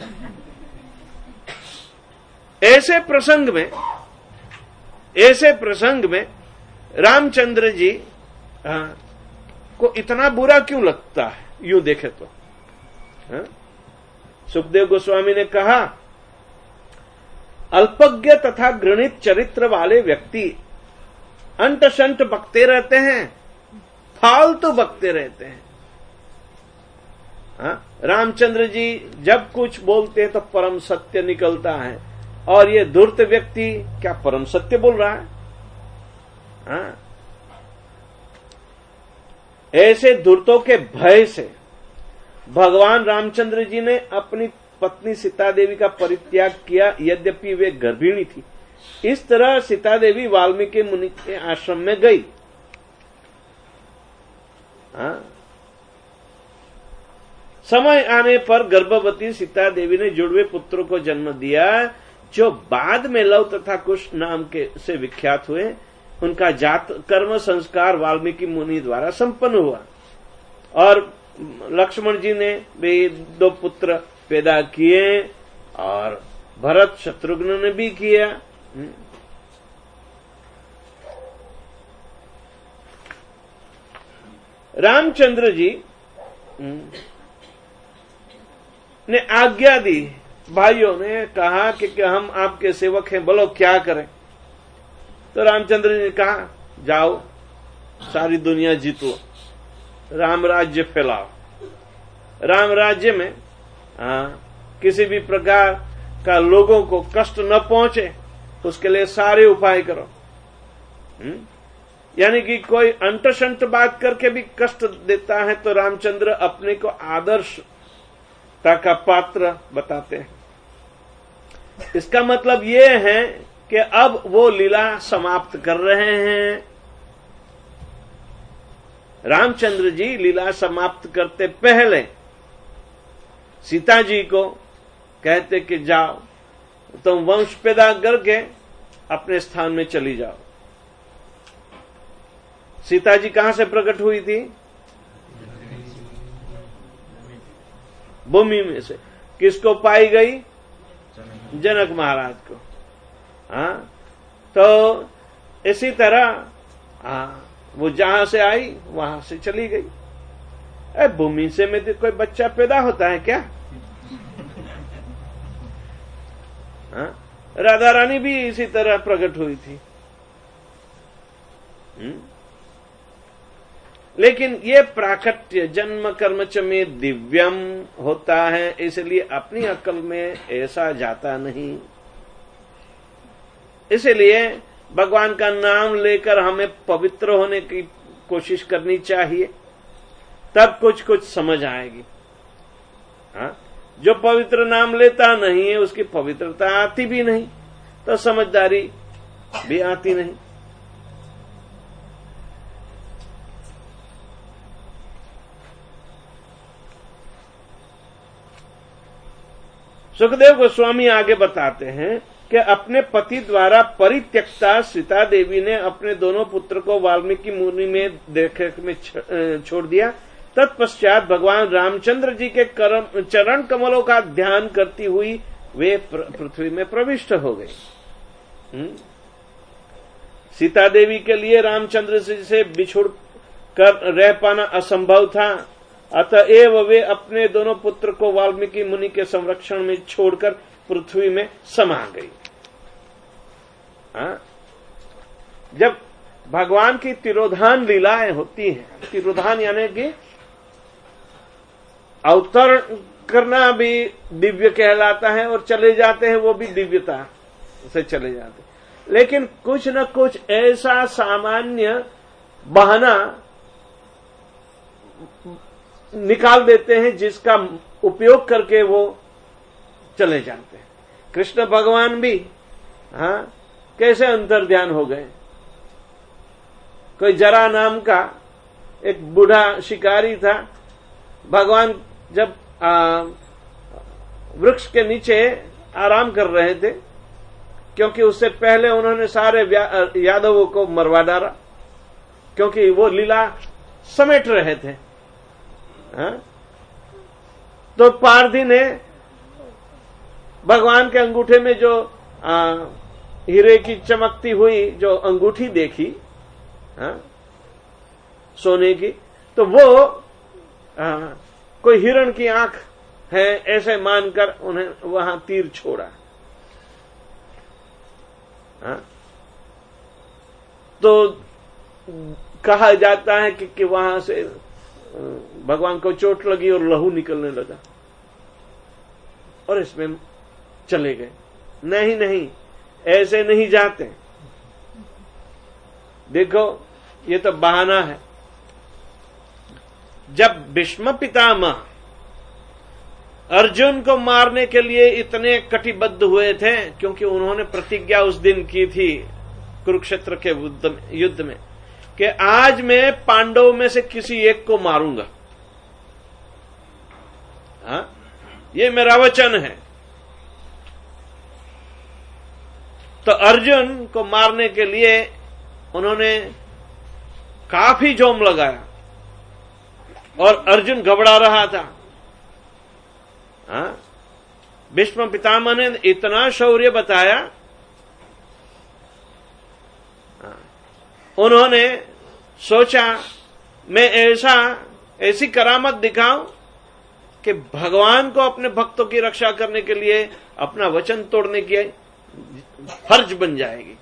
Speaker 2: ऐसे प्रसंग में ऐसे प्रसंग में रामचंद्र जी आ, को इतना बुरा क्यों लगता है? यूं देखे तो हा? सुखदेव गोस्वामी ने कहा, अल्पज्ञ तथा घृणित चरित्र वाले व्यक्ति अंट शंट बकते रहते हैं, फालतू बकते रहते हैं। हा? रामचंद्र जी जब कुछ बोलते हैं तो परम सत्य निकलता है, और ये धूर्त व्यक्ति क्या परम सत्य बोल रहा है? हा? ऐसे धूर्तों के भय से भगवान रामचंद्र जी ने अपनी पत्नी सीता देवी का परित्याग किया। यद्यपि वे गर्भिणी थी, इस तरह सीता देवी वाल्मीकि मुनि के आश्रम में गई। हाँ? समय आने पर गर्भवती सीता देवी ने जुड़वे पुत्रों को जन्म दिया, जो बाद में लव तथा कुश नाम के से विख्यात हुए। उनका जात कर्म संस्कार वाल्मीकि मुनि द्वारा संपन्न हुआ और लक्ष्मण जी ने भी दो पुत्र पैदा किए और भरत शत्रुघ्न ने भी किया। रामचंद्र जी ने आज्ञा दी, भाइयों ने कहा कि, कि हम आपके सेवक हैं, बोलो क्या करें। तो रामचंद्र जी ने कहा जाओ सारी दुनिया जीतो, राम राज्य फैलाओ। राम राज्य में आ, किसी भी प्रकार का लोगों को कष्ट न पहुंचे उसके लिए सारे उपाय करो। हुँ? यानी कि कोई अंट शंट बात करके भी कष्ट देता है तो रामचंद्र अपने को आदर्शता का पात्र बताते हैं। इसका मतलब ये है कि अब वो लीला समाप्त कर रहे हैं। रामचंद्र जी लीला समाप्त करते पहले सीता जी को कहते कि जाओ तुम वंश पैदा करके अपने स्थान में चली जाओ। सीता जी कहां से प्रकट हुई थी? भूमि में से। किसको पाई गई? जनक महाराज को। हाँ, तो इसी तरह हाँ, वो जहां से आई वहां से चली गई। अरे भूमि से में कोई बच्चा पैदा होता है क्या? हाँ, राधा रानी भी इसी तरह प्रकट हुई थी। हुँ? लेकिन ये प्राकट्य जन्म कर्मच में दिव्यम होता है, इसलिए अपनी अक्ल में ऐसा जाता नहीं। इसलिए भगवान का नाम लेकर हमें पवित्र होने की कोशिश करनी चाहिए, तब कुछ कुछ समझ आएगी। हाँ? जो पवित्र नाम लेता नहीं है उसकी पवित्रता आती भी नहीं, तो समझदारी भी आती नहीं। सुखदेव गोस्वामी आगे बताते हैं कि अपने पति द्वारा परित्यक्ता सीता देवी ने अपने दोनों पुत्र को वाल्मीकि मुनि में देखरेख में छोड़ दिया। तत्पश्चात भगवान रामचंद्र जी के चरण कमलों का ध्यान करती हुई वे पृथ्वी में प्रविष्ट हो गई। सीता देवी के लिए रामचंद्र जी से बिछुड़ कर रह पाना असंभव था, अतएव वे अपने दोनों पुत्र को वाल्मीकि मुनि के संरक्षण में छोड़कर पृथ्वी में समा गई। हाँ? जब भगवान की तिरोधान लीलाएं होती हैं, तिरोधान यानी कि अवतरण करना भी दिव्य कहलाता है और चले जाते हैं वो भी दिव्यता से चले जाते हैं। लेकिन कुछ न कुछ ऐसा सामान्य बहाना निकाल देते हैं जिसका उपयोग करके वो चले जाते हैं। कृष्ण भगवान भी हाँ कैसे अंतर्ध्यान हो गए। कोई जरा नाम का एक बूढ़ा शिकारी था, भगवान जब आ, वृक्ष के नीचे आराम कर रहे थे, क्योंकि उससे पहले उन्होंने सारे यादवों को मरवा डाला, क्योंकि वो लीला समेट रहे थे। हाँ? तो पारधी ने भगवान के अंगूठे में जो आ, हीरे की चमकती हुई जो अंगूठी देखी, हाँ? सोने की, तो वो आ, कोई हिरण की आंख है ऐसे मानकर उन्हें वहां तीर छोड़ा। हाँ? तो कहा जाता है कि, कि वहां से भगवान को चोट लगी और लहू निकलने लगा और इसमें चले गए। नहीं नहीं, ऐसे नहीं जाते। देखो ये तो बहाना है। जब भीष्म पितामह अर्जुन को मारने के लिए इतने कटिबद्ध हुए थे क्योंकि उन्होंने प्रतिज्ञा उस दिन की थी कुरुक्षेत्र के युद्ध में कि आज मैं पांडवों में से किसी एक को मारूंगा। हाँ, ये मेरा वचन है। तो अर्जुन को मारने के लिए उन्होंने काफी जोम लगाया और अर्जुन घबरा रहा था। हाँ, भीष्म पितामह ने इतना शौर्य बताया। हाँ, उन्होंने सोचा मैं ऐसा ऐसी करामत दिखाऊं कि भगवान को अपने भक्तों की रक्षा करने के लिए अपना वचन तोड़ने की फर्ज बन जाएगी।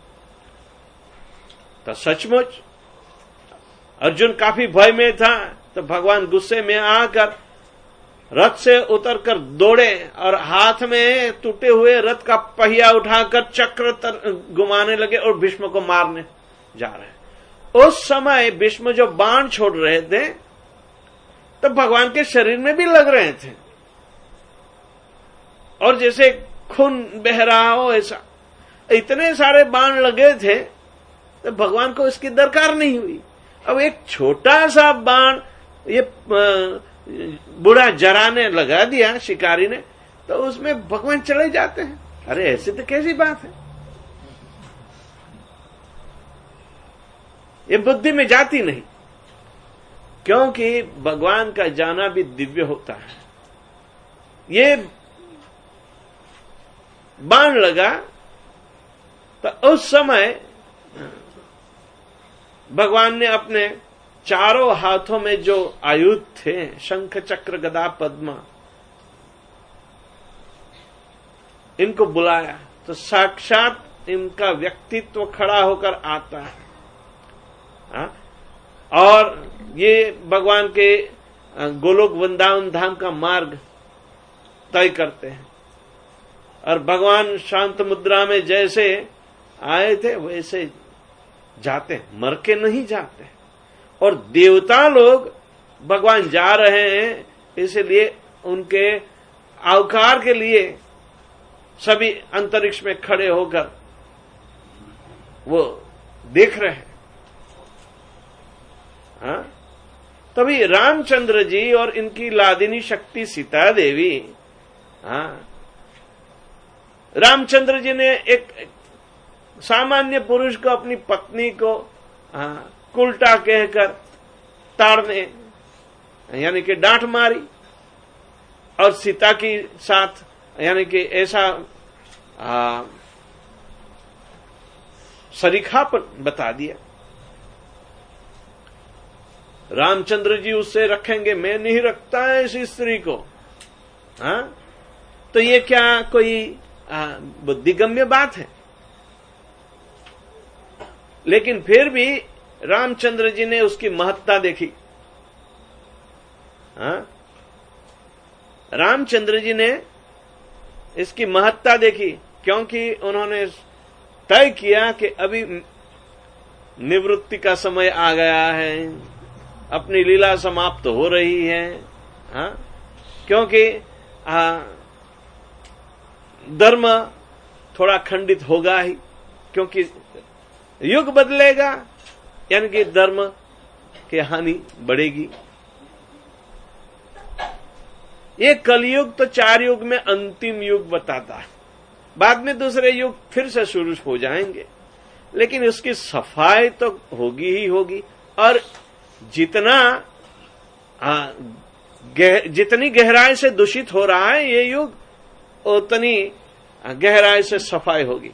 Speaker 2: तो सचमुच अर्जुन काफी भय में था। तो भगवान गुस्से में आकर रथ से उतरकर दौड़े और हाथ में टूटे हुए रथ का पहिया उठाकर चक्र घुमाने लगे और भीष्म को मारने जा रहे। उस समय भीष्म जो बाण छोड़ रहे थे तो भगवान के शरीर में भी लग रहे थे और जैसे खून बह रहा हो ऐसा। इतने सारे बाण लगे थे तो भगवान को इसकी दरकार नहीं हुई। अब एक छोटा सा बाण ये बूढ़ा जरा ने लगा दिया शिकारी ने, तो उसमें भगवान चले जाते हैं। अरे ऐसी तो कैसी बात है, ये बुद्धि में जाती नहीं। क्योंकि भगवान का जाना भी दिव्य होता है। ये बाण लगा तो उस समय भगवान ने अपने चारों हाथों में जो आयुध थे, शंख चक्र गदा पद्मा, इनको बुलाया तो साक्षात इनका व्यक्तित्व खड़ा होकर आता है। हा? और ये भगवान के गोलोक वृंदावन धाम का मार्ग तय करते हैं। और भगवान शांत मुद्रा में जैसे आए थे वैसे जाते हैं, मर के नहीं जाते। और देवता लोग भगवान जा रहे हैं इसलिए उनके आवकार के लिए सभी अंतरिक्ष में खड़े होकर वो देख रहे हैं। हाँ? तभी रामचंद्र जी और इनकी लादिनी शक्ति सीता देवी, हाँ, रामचंद्र जी ने एक सामान्य पुरुष को, अपनी पत्नी को, हाँ, उल्टा कहकर ताड़ने यानी कि डांट मारी और सीता की साथ यानी कि ऐसा सरीखापन बता दिया। रामचंद्र जी उससे रखेंगे, मैं नहीं रखता है इस स्त्री को। हाँ, तो ये क्या कोई बुद्धिगम्य बात है? लेकिन फिर भी रामचंद्र जी ने उसकी महत्ता देखी। हाँ? रामचंद्र जी ने इसकी महत्ता देखी क्योंकि उन्होंने तय किया कि अभी निवृत्ति का समय आ गया है, अपनी लीला समाप्त हो रही है। हाँ? क्योंकि आ, धर्म थोड़ा खंडित होगा ही, क्योंकि युग बदलेगा यानी कि धर्म की हानि बढ़ेगी। ये कलयुग तो चार युग में अंतिम युग बताता है, बाद में दूसरे युग फिर से शुरू हो जाएंगे, लेकिन उसकी सफाई तो होगी ही होगी। और जितना आ, गह, जितनी गहराई से दूषित हो रहा है ये युग, उतनी गहराई से सफाई होगी।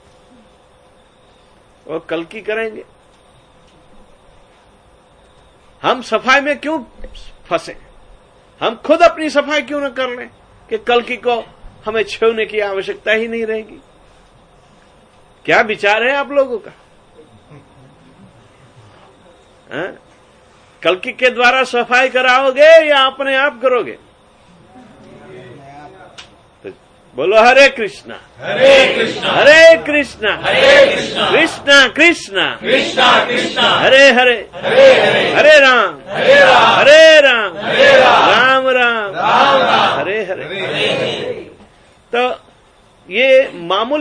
Speaker 2: और कल की करेंगे। हम सफाई में क्यों फंसे? हम खुद अपनी सफाई क्यों न कर लें कि कल की को हमें छूने की आवश्यकता ही नहीं रहेगी। क्या विचार है आप लोगों का? हा? कल की के द्वारा सफाई कराओगे या अपने आप करोगे? तो बोलो हरे कृष्णा
Speaker 1: हरे कृष्णा
Speaker 2: हरे कृष्णा
Speaker 1: हरे कृष्णा
Speaker 2: कृष्णा कृष्णा
Speaker 1: कृष्णा कृष्णा
Speaker 2: हरे हरे
Speaker 1: हरे हरे
Speaker 2: हरे राम
Speaker 1: हरे राम
Speaker 2: हरे राम
Speaker 1: हरे राम
Speaker 2: राम राम
Speaker 1: राम राम
Speaker 2: हरे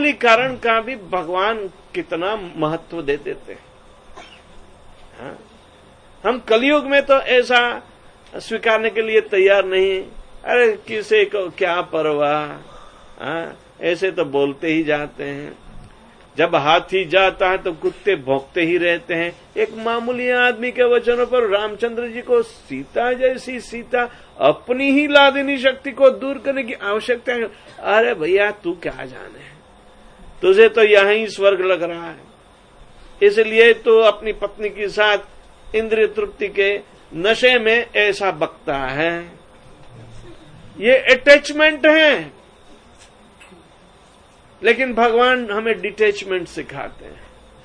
Speaker 2: मामूली कारण का भी भगवान कितना महत्व दे देते हैं। हाँ? हम कलयुग में तो ऐसा स्वीकारने के लिए तैयार नहीं। अरे किसी को क्या परवाह, हाँ? ऐसे तो बोलते ही जाते हैं। जब हाथी जाता है तो कुत्ते भौंकते ही रहते हैं। एक मामूली आदमी के वचनों पर रामचंद्र जी को सीता जैसी सीता अपनी ही लादिनी शक्ति को दूर करने की आवश्यकता है। अरे भैया तू क्या जाने, तुझे तो यहीं स्वर्ग लग रहा है, इसलिए तो अपनी पत्नी के साथ इंद्रिय तृप्ति के नशे में ऐसा बकता है। ये अटैचमेंट है। लेकिन भगवान हमें डिटैचमेंट सिखाते हैं,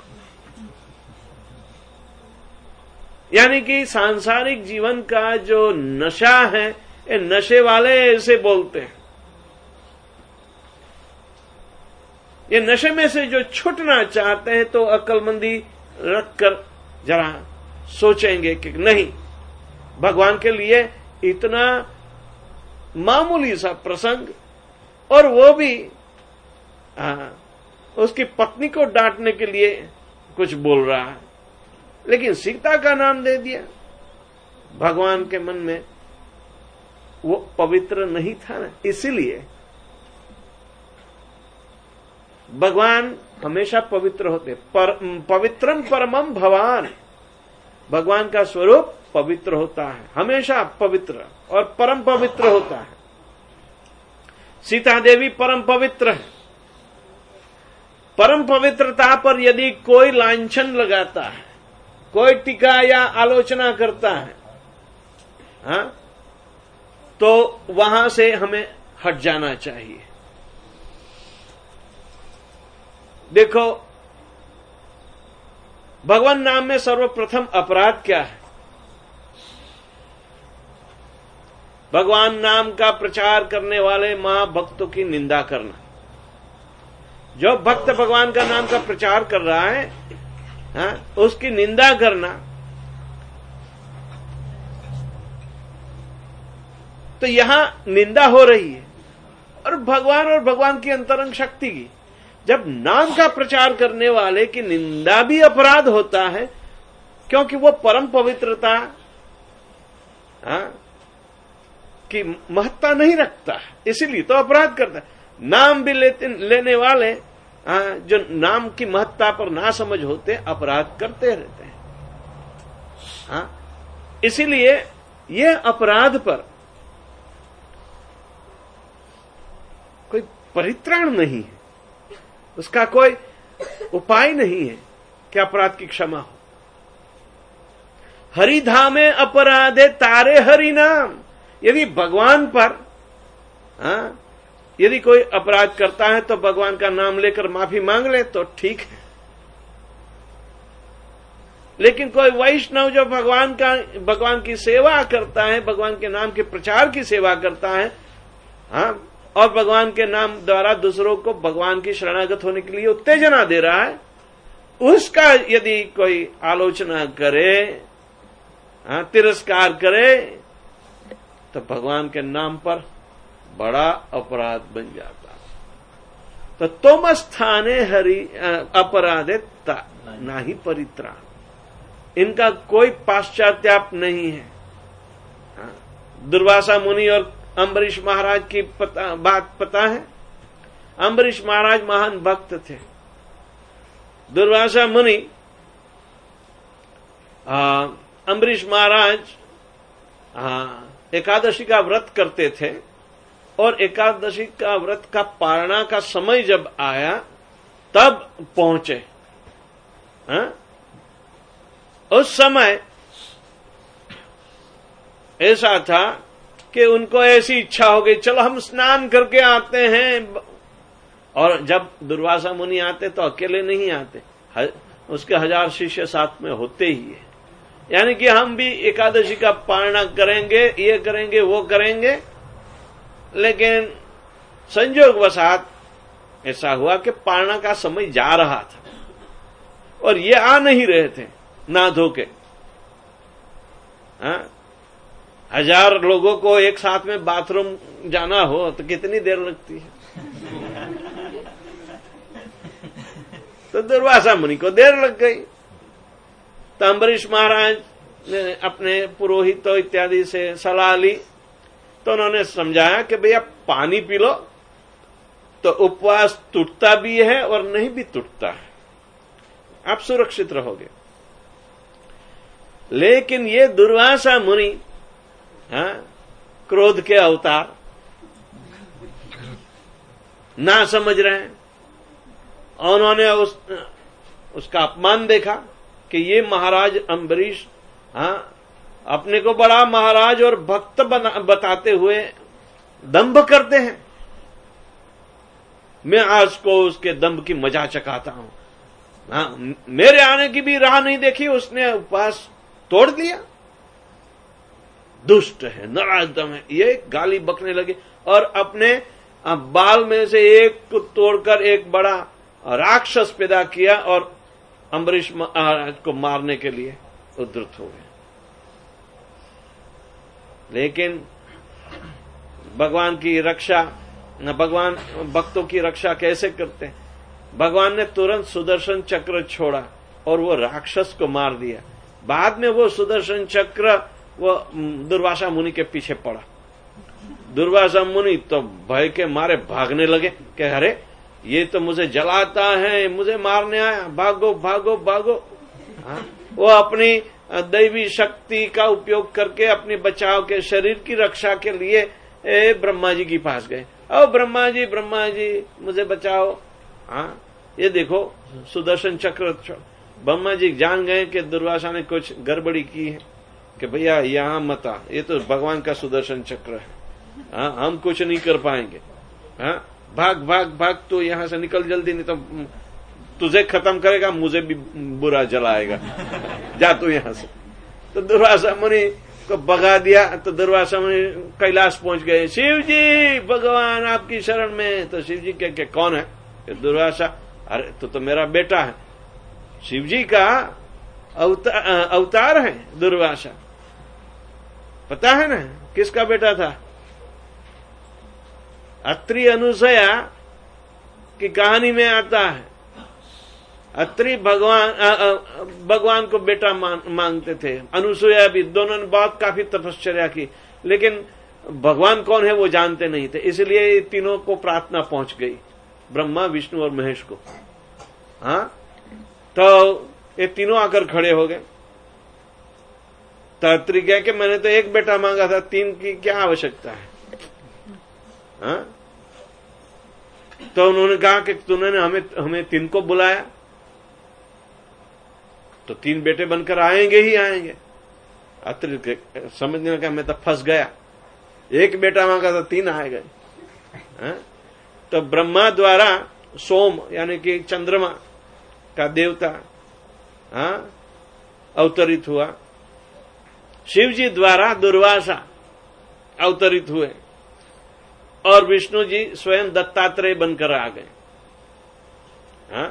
Speaker 2: यानी कि सांसारिक जीवन का जो नशा है, ये नशे वाले ऐसे बोलते हैं। ये नशे में से जो छूटना चाहते हैं तो अक्लमंदी रखकर जरा सोचेंगे कि नहीं, भगवान के लिए इतना मामूली सा प्रसंग, और वो भी आ, उसकी पत्नी को डांटने के लिए कुछ बोल रहा है, लेकिन सीता का नाम दे दिया। भगवान के मन में वो पवित्र नहीं था ना, इसीलिए भगवान हमेशा पवित्र होते। पर, पवित्रम परमम भवान, भगवान का स्वरूप पवित्र होता है, हमेशा पवित्र और परम पवित्र होता है। सीता देवी परम पवित्र है। परम पवित्रता पर यदि कोई लांछन लगाता है, कोई टीका या आलोचना करता है, हाँ, तो वहां से हमें हट जाना चाहिए। देखो, भगवान नाम में सर्वप्रथम अपराध क्या है? भगवान नाम का प्रचार करने वाले महाभक्तों की निंदा करना। जो भक्त भगवान का नाम का प्रचार कर रहा है, हाँ, उसकी निंदा करना, तो यहां निंदा हो रही है। और भगवान और भगवान की अंतरंग शक्ति की जब नाम का प्रचार करने वाले की निंदा भी अपराध होता है, क्योंकि वो परम पवित्रता, हाँ, की महत्ता नहीं रखता है, इसीलिए तो अपराध करता है। नाम भी लेते लेने वाले, आ, जो नाम की महत्ता पर ना समझ होते, अपराध करते रहते हैं। हाँ, इसीलिए ये अपराध पर कोई परित्राण नहीं है, उसका कोई उपाय नहीं है कि अपराध की क्षमा हो। हरिधामे अपराधे तारे हरि नाम। यदि भगवान पर, हाँ, यदि कोई अपराध करता है तो भगवान का नाम लेकर माफी मांग ले तो ठीक है। लेकिन कोई वैष्णव जो भगवान का भगवान की सेवा करता है, भगवान के नाम के प्रचार की सेवा करता है, हाँ, और भगवान के नाम द्वारा दूसरों को भगवान की शरणागत होने के लिए उत्तेजना दे रहा है, उसका यदि कोई आलोचना करे, हाँ, तिरस्कार करे, तो भगवान के नाम पर बड़ा अपराध बन जाता। तो तुम स्थाने हरि अपराधे ना ही परित्राण। इनका कोई पाश्चात्याप नहीं है। दुर्वासा मुनि और अम्बरीश महाराज की पता, बात पता है। अम्बरीश महाराज महान भक्त थे। दुर्वासा मुनि, अम्बरीश महाराज एकादशी का व्रत करते थे, और एकादशी का व्रत का पारणा का समय जब आया तब पहुंचे। हाँ? उस समय ऐसा था कि उनको ऐसी इच्छा हो गई, चलो हम स्नान करके आते हैं। और जब दुर्वासा मुनि आते तो अकेले नहीं आते, उसके हजार शिष्य साथ में होते ही है। यानी कि हम भी एकादशी का पारणा करेंगे, ये करेंगे, वो करेंगे। लेकिन संयोगवशात ऐसा हुआ कि पारणा का समय जा रहा था और ये आ नहीं रहे थे ना धो के। हाँ? हजार लोगों को एक साथ में बाथरूम जाना हो तो कितनी देर लगती है। तो दुर्वासा मुनि को देर लग गई। तो अम्बरीश महाराज ने अपने पुरोहितों इत्यादि से सलाह ली, तो उन्होंने समझाया कि भैया पानी पी लो तो उपवास टूटता भी है और नहीं भी टूटता है, आप सुरक्षित रहोगे। लेकिन ये दुर्वासा मुनि, हाँ, क्रोध के अवतार, ना समझ रहे हैं। उन्होंने उस उसका अपमान देखा कि ये महाराज अम्बरीश, हाँ, अपने को बड़ा महाराज और भक्त बताते हुए दंभ करते हैं। मैं आज को उसके दंभ की मजा चखाता हूं। हाँ, मेरे आने की भी राह नहीं देखी, उसने उपवास तोड़ दिया। दुष्ट है, नराधम है, ये गाली बकने लगे और अपने बाल में से एक को तोड़कर एक बड़ा राक्षस पैदा किया और अम्बरीश महाराज को मारने के लिए उद्धृत हो गए। लेकिन भगवान की रक्षा, भगवान भक्तों की रक्षा कैसे करते हैं? भगवान ने तुरंत सुदर्शन चक्र छोड़ा और वो राक्षस को मार दिया। बाद में वो सुदर्शन चक्र वो दुर्वासा मुनि के पीछे पड़ा। दुर्वासा मुनि तो भय के मारे भागने लगे कि अरे ये तो मुझे जलाता है, मुझे मारने आया, भागो भागो भागो। हाँ? वो अपनी दैवी शक्ति का उपयोग करके अपने बचाव के शरीर की रक्षा के लिए ब्रह्मा जी के पास गए। ओ ब्रह्मा जी, ब्रह्मा जी मुझे बचाओ। हाँ, ये देखो सुदर्शन चक्र। ब्रह्मा जी जान गए कि दुर्वासा ने कुछ गड़बड़ी की है कि भैया यहां मत आ, ये तो भगवान का सुदर्शन चक्र है। हाँ, हम कुछ नहीं कर पाएंगे। हाँ, भाग भाग भाग, तो यहां से निकल जल्दी, नहीं तो तुझे खत्म करेगा, मुझे भी बुरा जलाएगा। जा तू यहां से। तो दुर्वासा मुनि को भगा दिया। तो दुर्वासा मुनि कैलाश पहुंच गए। शिव जी, भगवान आपकी शरण में। तो शिव जी के कौन है? दुर्वासा, अरे तो तो मेरा बेटा है। शिव जी का अवतार, अवतार है दुर्वासा। पता है ना किसका बेटा था? अत्रि अनुसया की कहानी में आता है। अत्रि भगवान भगवान को बेटा मांगते थे। अनुसुया भी, दोनों ने बहुत काफी तपश्चर्या की, लेकिन भगवान कौन है वो जानते नहीं थे। इसलिए तीनों को प्रार्थना पहुंच गई, ब्रह्मा, विष्णु और महेश को। हाँ, तो ये तीनों आकर खड़े हो गए। तो अत्रि कह के मैंने तो एक बेटा मांगा था, तीन की क्या आवश्यकता है? हाँ? तो उन्होंने कहा कि तूने हमें हमें तीन को बुलाया तो तीन बेटे बनकर आएंगे ही आएंगे। अत्रि समझने लगा मैं तो फंस गया, एक बेटा मांगा था तीन आए गए। हाँ? तो ब्रह्मा द्वारा सोम यानी कि चंद्रमा का देवता, हाँ, अवतरित हुआ। शिव जी द्वारा दुर्वासा अवतरित हुए और विष्णु जी स्वयं दत्तात्रेय बनकर आ गए। हाँ?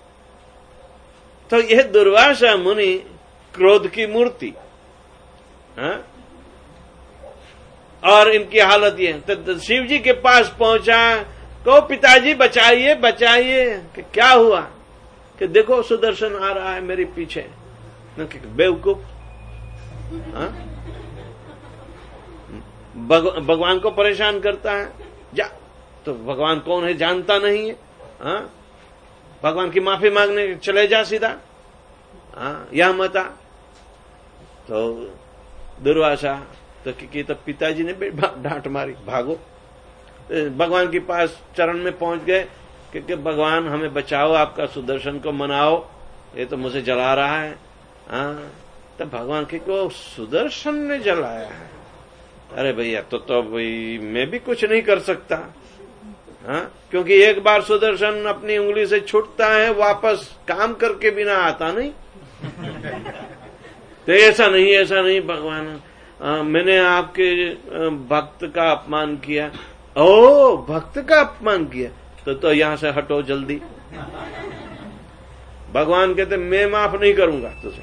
Speaker 2: तो यह दुर्वासा मुनि क्रोध की मूर्ति। हाँ? और इनकी हालत ये, तो शिव जी के पास पहुंचा, को पिताजी बचाइए बचाइए। कि क्या हुआ? कि देखो सुदर्शन आ रहा है मेरे पीछे। बेवकूफ, हाँ? भगवान को परेशान करता है। जा, तो भगवान कौन है जानता नहीं है। हाँ? भगवान की माफी मांगने चले जा सीधा। हाँ, यह मत आ। तो दुर्वासा तो कि तो पिताजी ने डांट मारी, भागो। भगवान के पास चरण में पहुंच गए कि भगवान हमें बचाओ, आपका सुदर्शन को मनाओ, ये तो मुझे जला रहा है। हाँ, तो भगवान के को सुदर्शन ने जलाया है। अरे भैया तो तो भाई मैं भी कुछ नहीं कर सकता। हाँ, क्योंकि एक बार सुदर्शन अपनी उंगली से छूटता है, वापस काम करके बिना आता नहीं। तो ऐसा नहीं, ऐसा नहीं भगवान, आ, मैंने आपके भक्त का अपमान किया। ओ, भक्त का अपमान किया तो तो यहां से हटो जल्दी। भगवान कहते मैं माफ नहीं करूंगा तुझे।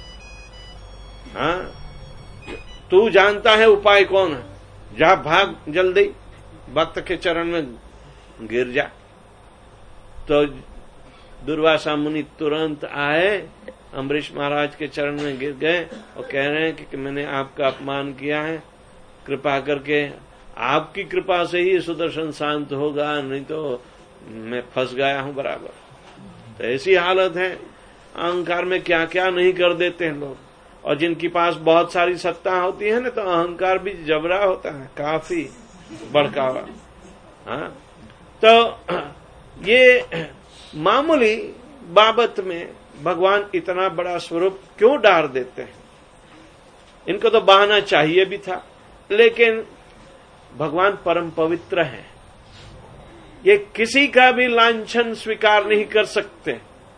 Speaker 2: हाँ, तू जानता है उपाय कौन है, जा भाग जल्दी, भक्त के चरण में गिर जा। तो दुर्वासा मुनि तुरंत आए, अम्बरीश महाराज के चरण में गिर गए और कह रहे हैं कि, कि मैंने आपका अपमान किया है, कृपा करके आपकी कृपा से ही सुदर्शन शांत होगा, नहीं तो मैं फंस गया हूं बराबर। तो ऐसी हालत है, अहंकार में क्या क्या नहीं कर देते हैं लोग। और जिनके पास बहुत सारी सत्ता होती है ना, तो अहंकार भी जबरा होता है, काफी भड़कावा। हाँ, तो ये मामूली बाबत में भगवान इतना बड़ा स्वरूप क्यों डाल देते हैं? इनको तो बहाना चाहिए भी था, लेकिन भगवान परम पवित्र है, ये किसी का भी लांछन स्वीकार नहीं कर सकते।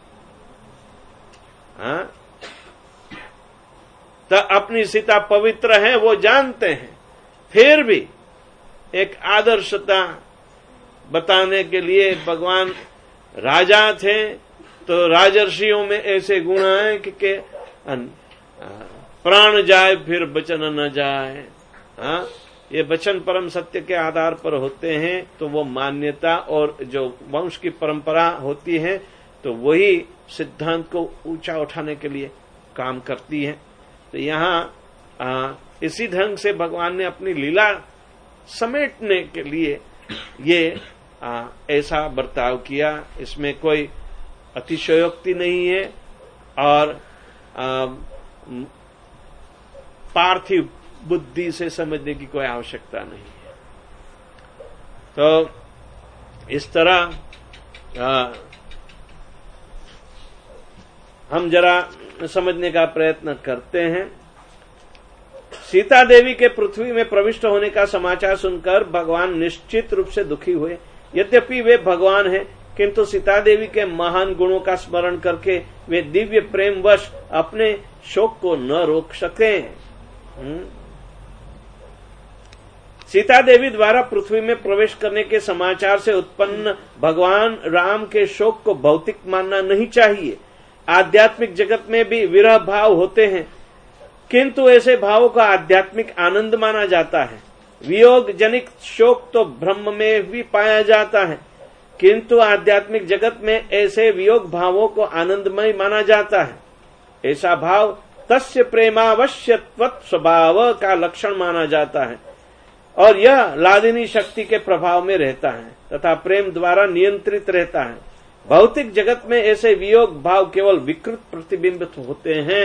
Speaker 2: हाँ, तो अपनी सीता पवित्र है वो जानते हैं, फिर भी एक आदर्शता बताने के लिए भगवान राजा थे, तो राजर्षियों में ऐसे गुण है कि, कि प्राण जाए फिर वचन न जाए। हाँ, ये वचन परम सत्य के आधार पर होते हैं, तो वो मान्यता और जो वंश की परंपरा होती है, तो वही सिद्धांत को ऊंचा उठाने के लिए काम करती है। तो यहाँ इसी ढंग से भगवान ने अपनी लीला समेटने के लिए ये आ, ऐसा बर्ताव किया। इसमें कोई अतिशयोक्ति नहीं है और आ, पार्थिव बुद्धि से समझने की कोई आवश्यकता नहीं है। तो इस तरह आ, हम जरा समझने का प्रयत्न करते हैं। सीता देवी के पृथ्वी में प्रविष्ट होने का समाचार सुनकर भगवान निश्चित रूप से दुखी हुए। यद्यपि वे भगवान हैं, किंतु सीता देवी के महान गुणों का स्मरण करके वे दिव्य प्रेमवश अपने शोक को न रोक सके। सीता देवी द्वारा पृथ्वी में प्रवेश करने के समाचार से उत्पन्न भगवान राम के शोक को भौतिक मानना नहीं चाहिए। आध्यात्मिक जगत में भी विरह भाव होते हैं, किंतु ऐसे भावों का आध्यात्मिक आनंद माना जाता है। वियोग जनित शोक तो ब्रह्म में भी पाया जाता है, किंतु आध्यात्मिक जगत में ऐसे वियोग भावों को आनंदमय माना जाता है। ऐसा भाव तस्य प्रेमावश्यत्वत् स्वभाव का लक्षण माना जाता है और यह लादिनी शक्ति के प्रभाव में रहता है तथा प्रेम द्वारा नियंत्रित रहता है। भौतिक जगत में ऐसे वियोग भाव केवल विकृत प्रतिबिंबित होते हैं।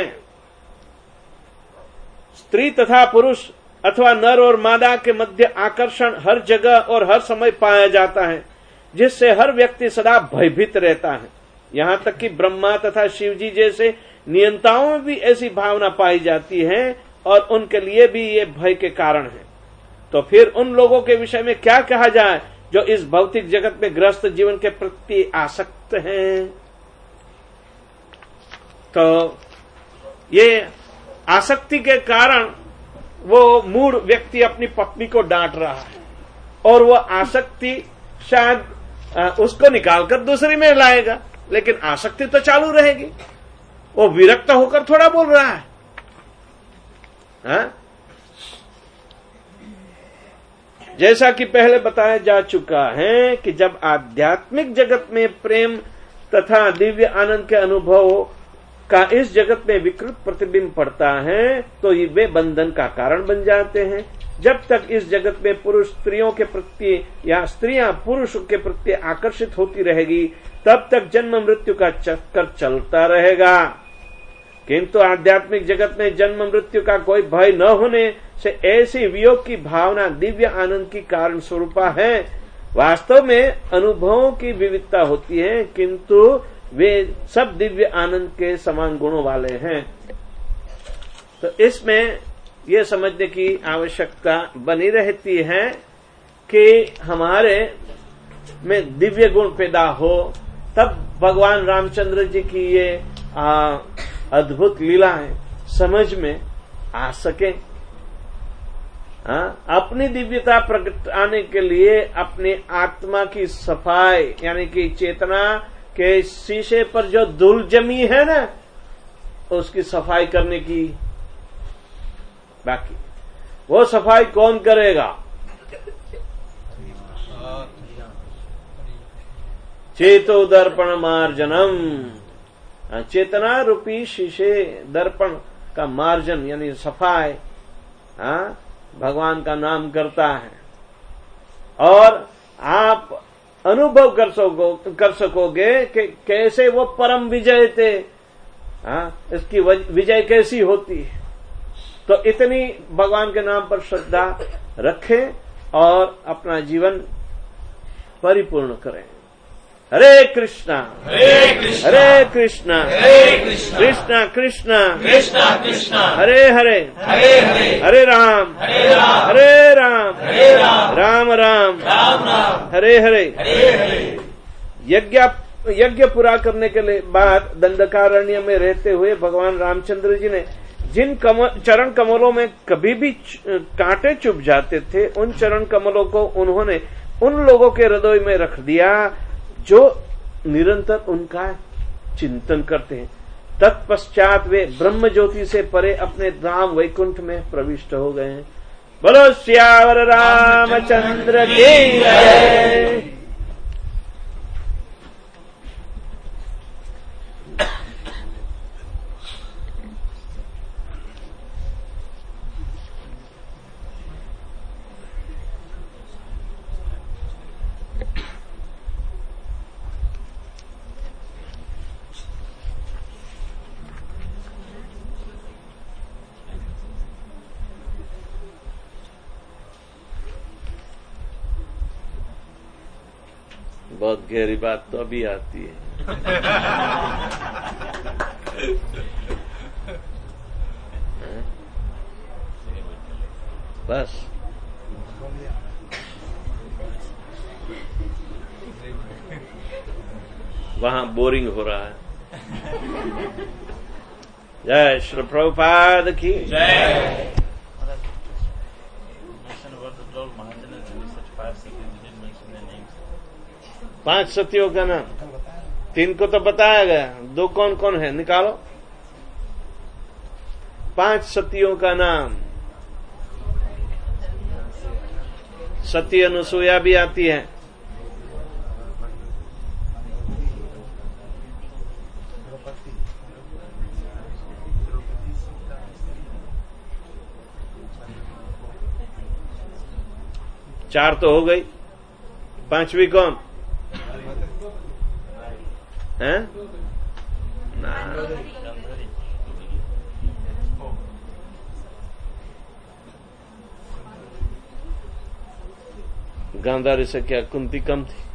Speaker 2: स्त्री तथा पुरुष अथवा नर और मादा के मध्य आकर्षण हर जगह और हर समय पाया जाता है, जिससे हर व्यक्ति सदा भयभीत रहता है। यहाँ तक कि ब्रह्मा तथा शिवजी जैसे नियंताओं में भी ऐसी भावना पाई जाती है और उनके लिए भी ये भय के कारण है। तो फिर उन लोगों के विषय में क्या कहा जाए जो इस भौतिक जगत में ग्रस्त जीवन के प्रति आसक्त हैं? तो ये आसक्ति के कारण वो मूढ़ व्यक्ति अपनी पत्नी को डांट रहा है और वो आसक्ति शायद उसको निकालकर दूसरी में लाएगा, लेकिन आसक्ति तो चालू रहेगी। वो विरक्त होकर थोड़ा बोल रहा है, हा? जैसा कि पहले बताया जा चुका है कि जब आध्यात्मिक जगत में प्रेम तथा दिव्य आनंद के अनुभव का इस जगत में विकृत प्रतिबिंब पड़ता है, तो वे बंधन का कारण बन जाते हैं। जब तक इस जगत में पुरुष स्त्रियों के प्रति या स्त्रियां पुरुषों के प्रति आकर्षित होती रहेगी, तब तक जन्म मृत्यु का चक्कर चलता रहेगा। किंतु आध्यात्मिक जगत में जन्म मृत्यु का कोई भय न होने से ऐसी वियोग की भावना दिव्य आनंद की कारण स्वरूपा है। वास्तव में अनुभवों की विविधता होती है, किंतु वे सब दिव्य आनंद के समान गुणों वाले हैं। तो इसमें ये समझने की आवश्यकता बनी रहती है कि हमारे में दिव्य गुण पैदा हो, तब भगवान रामचंद्र जी की ये आ, अद्भुत लीलाएं समझ में आ सके। हाँ, अपनी दिव्यता प्रगटाने के लिए अपनी आत्मा की सफाई, यानी कि चेतना के शीशे पर जो धूल जमी है ना, उसकी सफाई करने की बाकी। वो सफाई कौन करेगा? चेतो दर्पण मार्जनम, चेतना रूपी शीशे दर्पण का मार्जन यानी सफाई हाँ भगवान का नाम करता है, और आप अनुभव कर सको कर सकोगे कि कैसे वो परम विजय थे, हाँ इसकी विजय कैसी होती है। तो इतनी भगवान के नाम पर श्रद्धा रखें और अपना जीवन परिपूर्ण करें। हरे कृष्णा
Speaker 1: हरे कृष्णा
Speaker 2: हरे कृष्णा
Speaker 1: हरे कृष्णा
Speaker 2: कृष्णा कृष्णा
Speaker 1: कृष्णा कृष्णा
Speaker 2: हरे हरे
Speaker 1: हरे हरे
Speaker 2: हरे राम
Speaker 1: हरे राम
Speaker 2: हरे राम
Speaker 1: हरे राम
Speaker 2: राम राम
Speaker 1: राम राम
Speaker 2: हरे हरे।
Speaker 1: हरे हरे।
Speaker 2: यज्ञ यज्ञ पूरा करने के लिए बाद दंडकारण्य में रहते हुए भगवान रामचंद्र जी ने जिन कमल, चरण कमलों में कभी भी कांटे चुभ जाते थे, उन चरण कमलों को उन्होंने उन लोगों के हृदय में रख दिया जो निरंतर उनका चिंतन करते हैं। तत्पश्चात वे ब्रह्म ज्योति से परे अपने धाम वैकुंठ में प्रविष्ट हो गए हैं। बोलो श्यावर रामचंद्र की जय। बहुत गहरी बात तो अभी आती है। बस वहां बोरिंग हो रहा है। जय श्री प्रभुपाद की
Speaker 1: जय।
Speaker 2: पांच सतियों का नाम, तीन को तो बताया गया, दो कौन कौन है निकालो। पांच सतियों का नाम, सती अनुसुईया भी आती है। चार तो हो गई, पांचवी कौन है? गांधारी से क्या कुंती कम थी?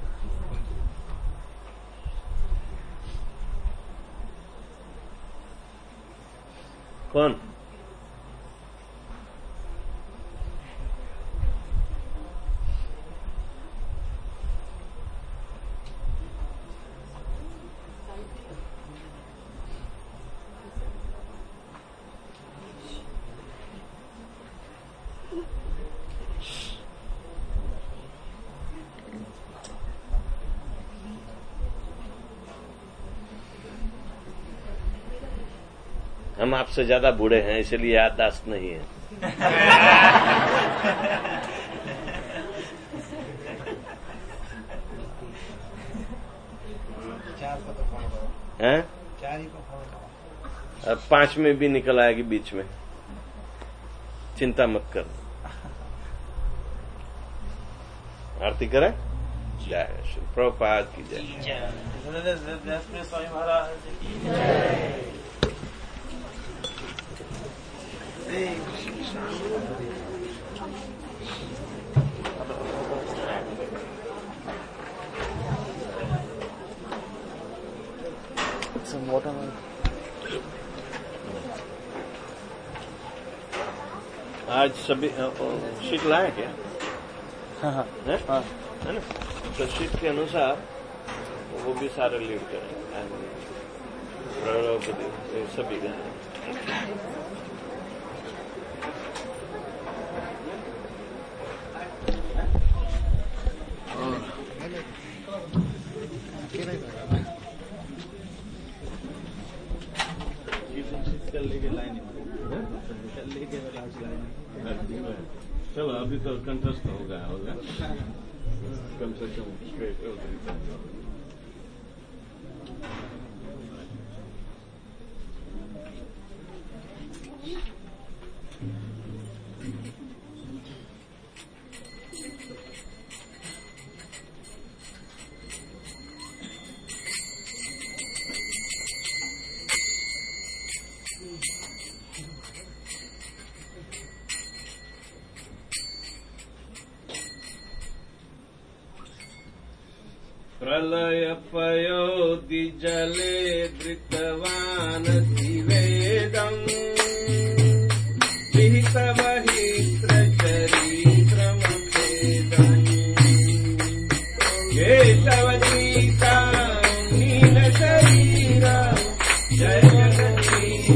Speaker 2: कौन? हम आपसे ज्यादा बूढ़े हैं इसलिए याददाश्त नहीं है। हैं? अब पांच में भी निकल आएगी बीच में, चिंता मत कर। आरती करें। जय श्री प्रभुपाद की जय।
Speaker 1: स्वामी महाराज की जय।
Speaker 3: Some water.
Speaker 2: आज सभी शीट लाए क्या?
Speaker 3: हाँ हाँ
Speaker 2: है?
Speaker 3: हाँ।
Speaker 2: है ना? तो शीट के अनुसार वो भी सारे लीड करें, सभी का। चलो अभी तो कंटेस्ट होगा होगा कम से कम स्ट्रेट प्रलयपयोधि जले धृतवान् वेदम् विहितमहित्रचरित्रमभेदम् केशवतीता नीलशरीर जय जगदीश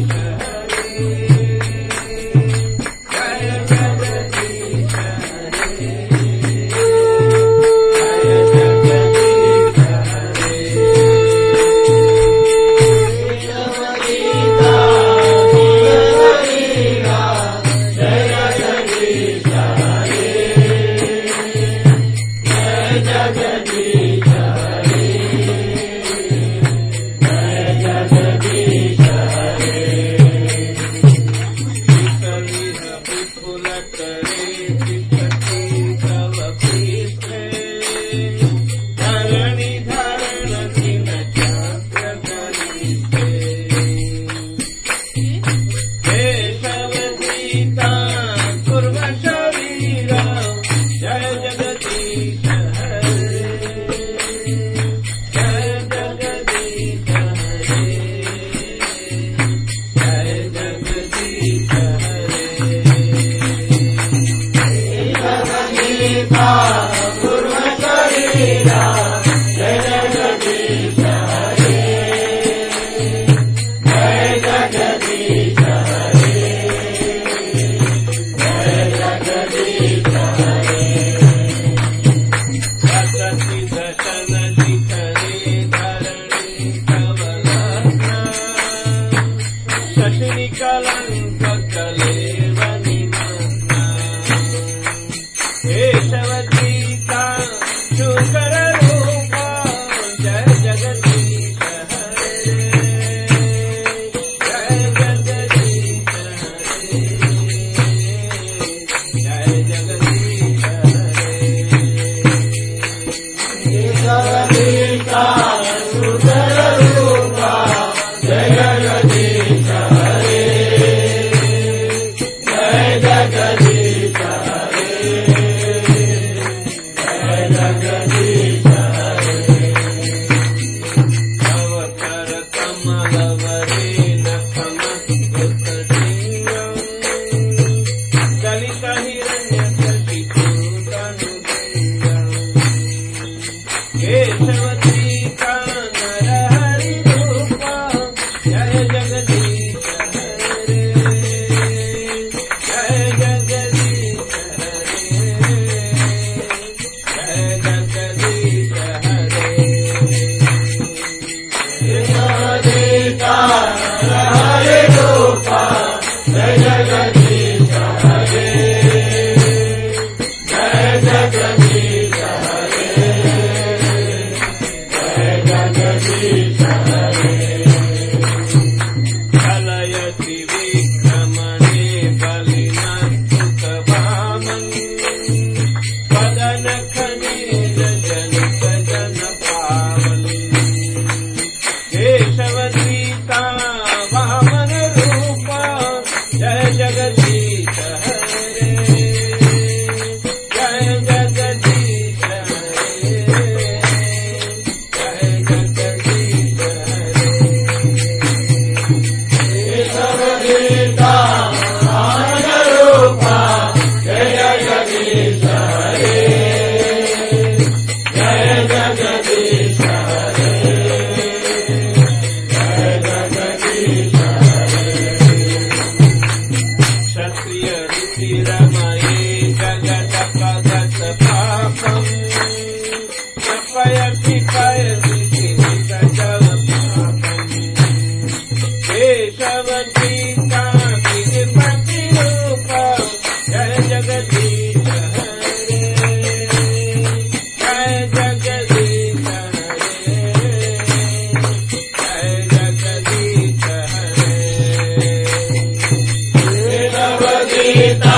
Speaker 1: जगदीता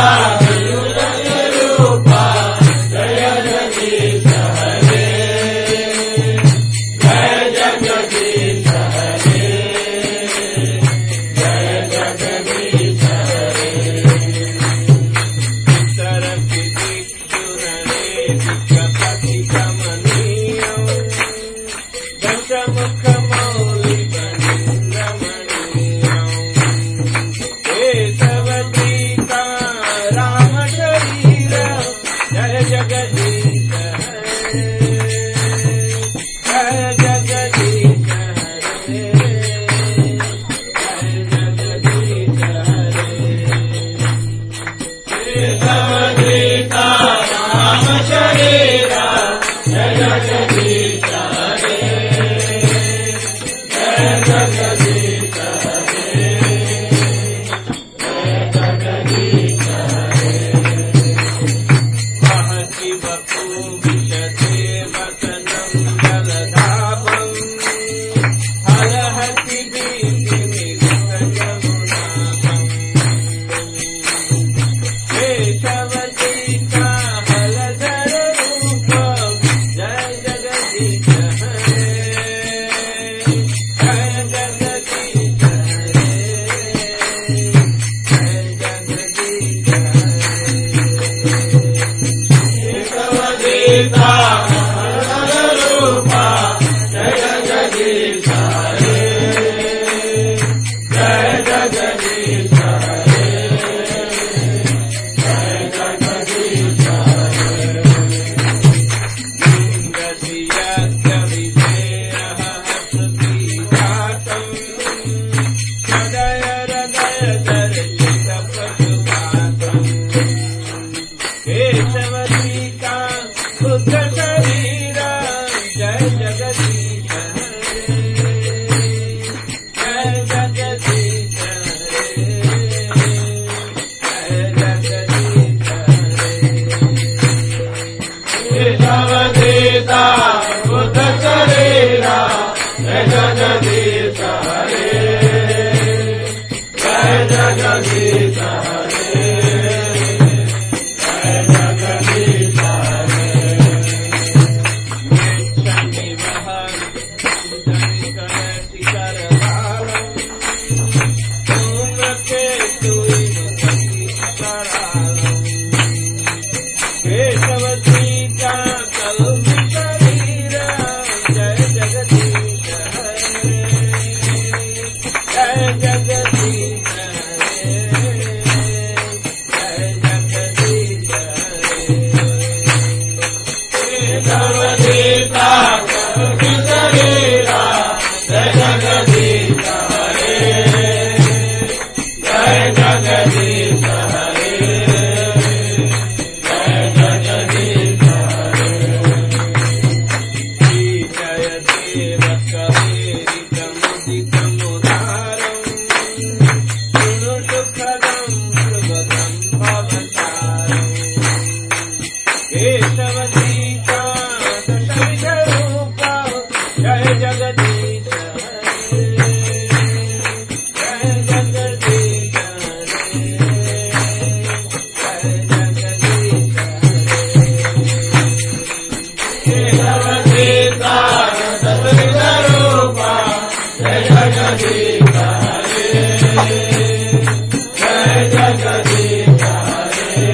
Speaker 1: रूप जय जगदीश हरे जय जगदीश हरे जय जगदीश हरे सरस्वती सुनरे विश्वपति कमनीय दशमुख मौलि बलिन्द्रमणीय केशवती का राम शरीर जय जगदीश हरे जय जगदीश हरे जय जगदीश हरे केशवती का राम शरीर जय जगदीश हरे जय जगदीश हरे जय जगदीश हरे महति वपु विशते वसनं जलधापं हलहति भीतिमिगतयमुनापं केशवती का हलधर रूप जय जगदीश हरे जय जगदीश हरे जय जगदीश हरे केशवतीता हलधर रूप जय जगदीश हरे जय जगदीश हरे जय जगदीश हरे लिंगसियस्य विधेयः हस्तपीठासं हृदय हृदय दर्शितपशुपासं केशवती का बुद्ध शरीर जय जगदीश हरे जय जगदीश हरे जय जगदीश हरे केशवतीता बुद्ध शरीर जय जगदीश हरे जय जगदीश हरे जय जगदीश हरे नेच्छन्निवः सुन्दरिकरशिखरभारं धूम्रकेतुविमुखशिखरालं केशवती का कल्पि शरीर जय जगदीश हरे जय जगदीश हरे जय जगदीश हरे केशवतीता कल्पि शरीर जय जगदीश हरे जय जगदीश हरे जय जगदीश हरे जय देव कवेरितमुदितमुदारं शृणु सुखदं सुभदं भवतारं केशवती का दशविध रूप जय जगदीश हरे जय जगदीश हरे जय जगदीश हरे केशवती का दशविध रूप जय जगदीश हरे जय जगदीश हरे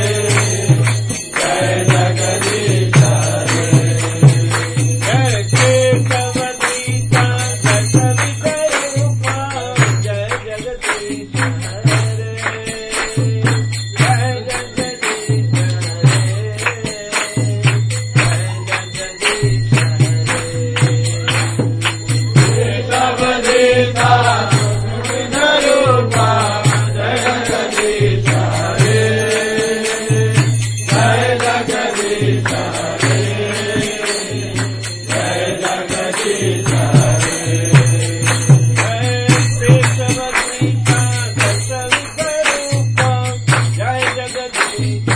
Speaker 1: जय जगदीश हरे जय केशवती का दशविध रूप जय जगदीश हरे जय जगदीश हरे जय जगदीश हरे